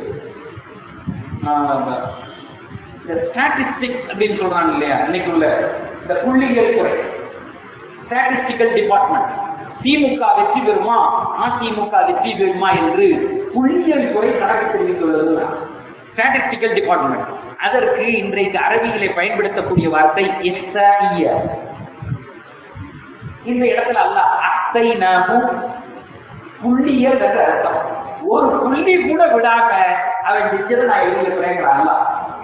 ஸ்டாட்டிஸ்டிக்ஸ் அப்படின்னு சொல்றாங்க இல்லையா, இன்னைக்கு உள்ள இந்த புள்ளியியல் துறை ஸ்டாட்டிஸ்டிக்கல் டிபார்ட்மெண்ட் திமுக வெற்றி பெறுமா அதிமுக வெற்றி பெறுமா என்று புள்ளியியல் துறை கணக்கு தெரிவித்துள்ளது ஸ்டாட்டிஸ்டிக்கல் டிபார்ட்மெண்ட். அதற்கு இன்றைக்கு அரபிகளை பயன்படுத்தக்கூடிய வார்த்தை இஹ்சாஇய்ய. இந்த இடத்துல அல்லாஹ் அஹ்சைனாஹு புள்ளியியல் என்ற அர்த்தம். ஒரு புள்ளி கூட விடாம அவன் செஞ்சதை நான் எழுதிக்கிறேன். அல்லாஹ்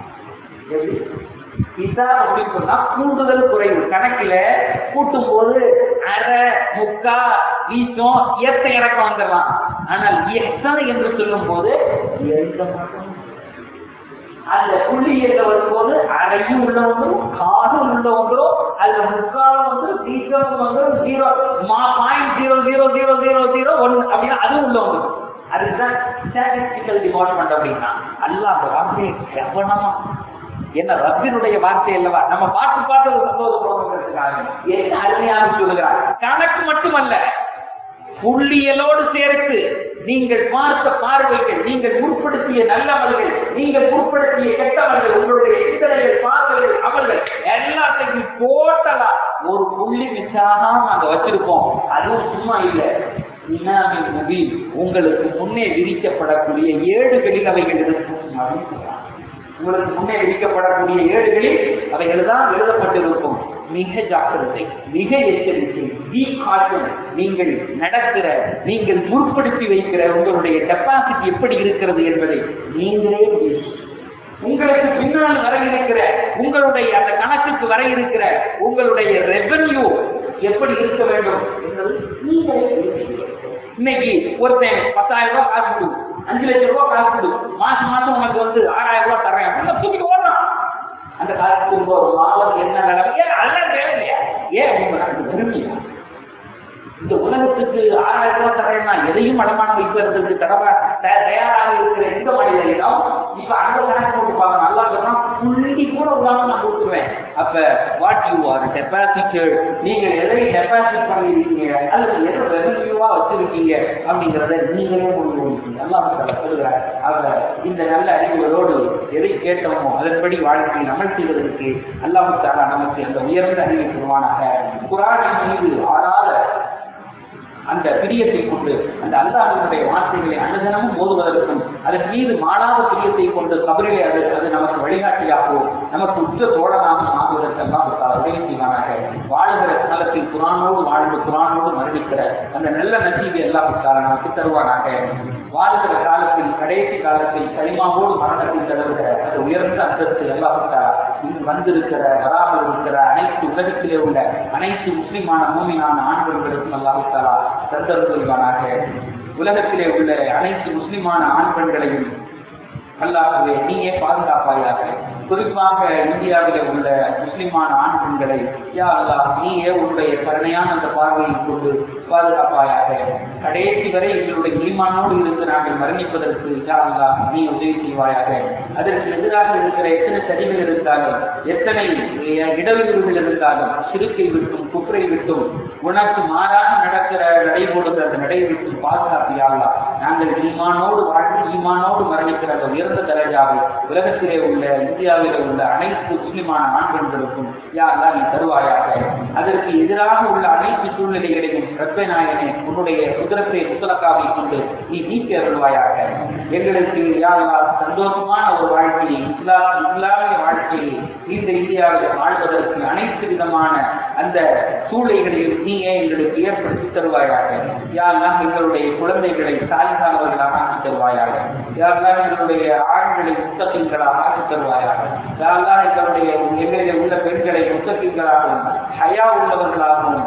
ஹிசாப் அப்படின்னு சொன்னா கூடுதல் குறைவு. கணக்கில கூட்டும் போது அரை முக்கா வீசம் ஏத்த இறக்கம் வந்துடலாம். ஆனால் எத்தனை என்று சொல்லும் போது எந்த மாற்றம் அந்த புள்ளியில வரும்போது அறையும் உள்ள வந்துடும், காடும் உள்ள வந்துடும், அதுல முக்காலும் வந்துடும், வீசமும் வந்துடும், 0.0000001 அப்படின்னா அதுவும் உள்ள வந்துடும். அதுதான் ஸ்டாட்டிஸ்டிக்கல் டிபார்ட்மெண்ட் அப்படின்னா. அல்லாஹ் அந்த வார்த்தையை கவனமா, என்ன ரப்பினுடைய வார்த்தை அல்லவா, நம்ம பார்த்து ஒரு சந்தோஷப்படுவதற்காக என்ன அருமையாக சொல்லுகிறார். கணக்கு மட்டுமல்ல, புள்ளியலோடு சேர்த்து நீங்கள் பார்த்த பார்வைகள், நீங்கள் முற்படுத்திய நல்லவர்கள், நீங்கள் முற்படுத்திய கெட்டவர்கள், உங்களுடைய எத்தனைகள் பார்வைகள் அவர்கள் எல்லாத்தையும் டோட்டலா ஒரு புள்ளி மிச்சாக நாங்க வச்சிருக்கோம். அதுவும் சும்மா இல்லை, உங்களுக்கு முன்னே விதிக்கப்படக்கூடிய ஏடுகளில் அவைகள் இருக்கும். உங்களுக்கு முன்னே விதிக்கப்படக்கூடிய ஏடுகளில் அவைகள் தான் எழுதப்பட்டிருக்கும். மிக ஜாக்கிரதை, மிக எச்சரிக்கை, நீங்கள் நடக்கிற, நீங்கள் முற்படுத்தி வைக்கிற உங்களுடைய கெப்பாசிட்டி எப்படி இருக்கிறது என்பதை நீங்களே உங்களுக்கு பின்னால் வர இருக்கிற உங்களுடைய அந்த கணக்குக்கு வர இருக்கிற உங்களுடைய ரெவென்யூ எப்படி இருக்க வேண்டும் என்பது நீங்களே இன்னைக்கு ஒருத்தன் 10,000 ரூபாய் காசு கொடு, 5 லட்சம் ரூபாய் காசு கொடு, மாசம் மாசம் உனக்கு 6,000 ரூபாய் தர்றேன் அப்படின்னு தூக்கிட்டு ஓடுறான். அந்த காலத்துக்கு ஒரு மாவட்டம் என்ன நடக்கும்? ஏன் அதெல்லாம் தேவையில்லையா? ஏன் உங்களுக்கு விரும்பியா? இந்த உலகத்துக்கு 6,000 ரூபாய் தரேன்னா எதையும் அடமானம் வைக்கிறதுக்கு தயாராக இருக்கிற எந்த மனிதனும் இப்ப அந்த கணக்கு போட்டு பார்க்க நல்லா இருக்கணும், புள்ளி கூட உதாரணம் நான் கொடுத்துருவேன். அப்ப வாட் யூ ஆர் டெபாசிட்டட், நீங்கள் எதை டெபாசிட் பண்ணிருக்கீங்க அல்லது எதை ரெவன்யூவா வச்சிருக்கீங்க அப்படிங்கிறத நீங்களே முடிவு பண்ணிக்கீங்க. அல்லாஹ் சொல்லுகிறார். அவ இந்த நல்ல அறிவுகளோடு எதை கேட்டோமோ அதன்படி வாழ்க்கையை அமல் செய்வதற்கு அல்லாஹ் தஆலா நமக்கு அந்த உயர்ந்த அறிவை பெறுவானாக. குர்ஆனின் மீது ஆறாத அந்த பிரியத்தை கொண்டு அந்த அல்லாஹ்வுடைய வார்த்தைகளை அனுதினமும் ஓதுவதற்கும் அதன் மீது மாறாத பிரியத்தை கொண்டு கபரிலே அது நமக்கு வழிகாட்டியாகவும் நமக்கு உச்ச தோழனாகவும் ஆகுவதற்கு அல்லாஹ் உதவி செய்வானாக. வாழுகிற காலத்தில் குர்ஆனோடு வாழ்ந்து குர்ஆனோடு மரணிக்கிற அந்த நல்ல நசீபை அல்லாஹ் நமக்கு தருவானாக. வாழ்கிற காலத்தில் கடைசி காலத்தில் கலிமாவோடு மரணத்தை தருகிற அந்த உயர்ந்த அந்தஸ்து அல்லாஹ் இங்கு வந்திருக்கிற வராமல் இருக்கிற அனைத்து உலகத்திலே உள்ள அனைத்து முஸ்லிமான மூமினான ஆண்களுக்கும் அல்லாஹ் தஆலா தந்தருள்வானாக. உலகத்திலே உள்ள அனைத்து முஸ்லிமான ஆண் பெண்களையும் அல்லாஹ்வே நீயே பாதுகாப்பாயாக. குறிப்பாக இந்தியாவிலே உள்ள முஸ்லிமான ஆண் பெண்களை யா அல்லாஹ் நீயே உன்னுடைய கருணையான அந்த பார்வையை கொண்டு பாதுகாப்பாயாக. கடைசி வரை எங்களுடைய ஈமானோடு இருந்து நாங்கள் மரணிப்பதற்கு யா அல்லாஹ் நீ உதவி செய்வாயாக. அதற்கு எதிராக இருக்கிற எத்தனை சதிகள் இருந்தாலும் எத்தனை இடஒதுக்கீடுகள் இருந்தாலும் சிறுக்கை விட்டும் குப்பரை விட்டும் உனக்கு மாறாக நடக்கிற நடைபோடுகிற அந்த நடையை விட்டும் பாதுகாப்பியா அல்லாஹ். நாங்கள் ஈமானோடு வாழ்ந்து ஈமானோடு மரணிக்கிற அந்த உயர்ந்த தரஜாவை உலகத்திலே உள்ள இந்தியாவிலே உள்ள அனைத்து முஸ்லிமான ஆண் பெண்களுக்கும் யா அல்லாஹ் நீ தருவாயாக. அதற்கு எதிராக உள்ள அனைத்து சூழ்நிலைகளையும் ரப்பே நாயனே உன்னுடைய குதிரத்தை முத்தலக்காவை கொண்டு நீ நீக்கி அருள்வாயாக. எங்களுக்கு யா அல்லாஹ் சந்தோஷமான ஒரு வாழ்க்கையை இஸ்லாமிய வாழ்க்கையை இந்த இந்தியாவில் வாழ்வதற்கு அனைத்து விதமான அந்த சூழ்நிலைகளையும் நீயே எங்களுக்கு ஏற்படுத்தி தருவாயாக. யா அல்லாஹ் எங்களுடைய குழந்தைகளை சாலிசானவர்களாக ஆக்கி தருவாயாக. யா அல்லாஹ் எங்களுடைய ஆண்களை முத்தகீன்களாக ஆக்கி தருவாயாக. யா அல்லாஹ் எங்களிலே உள்ள பெண்களை முத்தகீன்களாகவும் ஹயா உள்ளவர்களாகவும்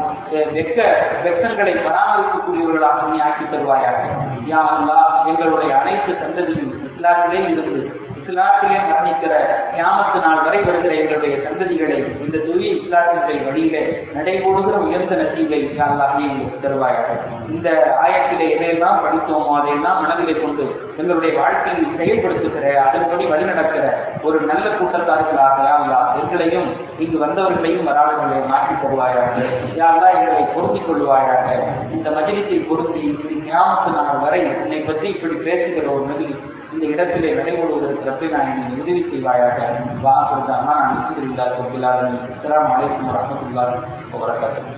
வெக்கங்களை பராமரிக்கக்கூடியவர்களாக நீ ஆக்கி தருவாயாக. யா அல்லாஹ் எங்களுடைய அனைத்து சந்ததியும் இஸ்லாத்திலே இருந்து இஸ்லாத்திலே மரணிக்கிற கியாமத்து நாள் வரை வருகிற எங்களுடைய சந்ததிகளை இந்த தூய இஸ்லாத்தினுடைய வழியிலே நடைபோடுகிற உயர்ந்த நசீபை யா அல்லாஹ் நீ எங்களுக்கு தருவாயாக. இந்த ஆயத்திலே எதையெல்லாம் படித்தோமோ அதையெல்லாம் மனதிலே கொண்டு எங்களுடைய வாழ்க்கையை செயல்படுத்துகிற அதன்படி வழிநடக்கிற ஒரு நல்ல கூட்டத்தார்களாக யா அல்லாஹ் எங்களையும் இங்கு வந்தவர்களையும் வராதவர்களை மாற்றி தருவாயாக. யா அல்லாஹ் எங்களை பொருந்திக் கொள்வாயாக. இந்த மஜ்லிஸை பொருந்தி கியாமத்து நாள் வரை உன்னை பற்றி இப்படி பேசுகிற ஒரு நபி இந்த இடத்திலே நடைபெறுவதற்கு ரப்பே நாயனே உதவி செய்வாயாக. வாஹிருதானா அல்ஹம்துலில்லாஹி ரப்பில் ஆலமீன். அஸ்ஸலாமு அலைக்கும் வரஹ்மத்துல்லாஹி வபரகாத்துஹு.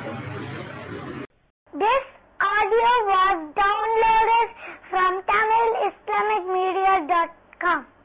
This audio was downloaded from TamilIslamicMedia.com.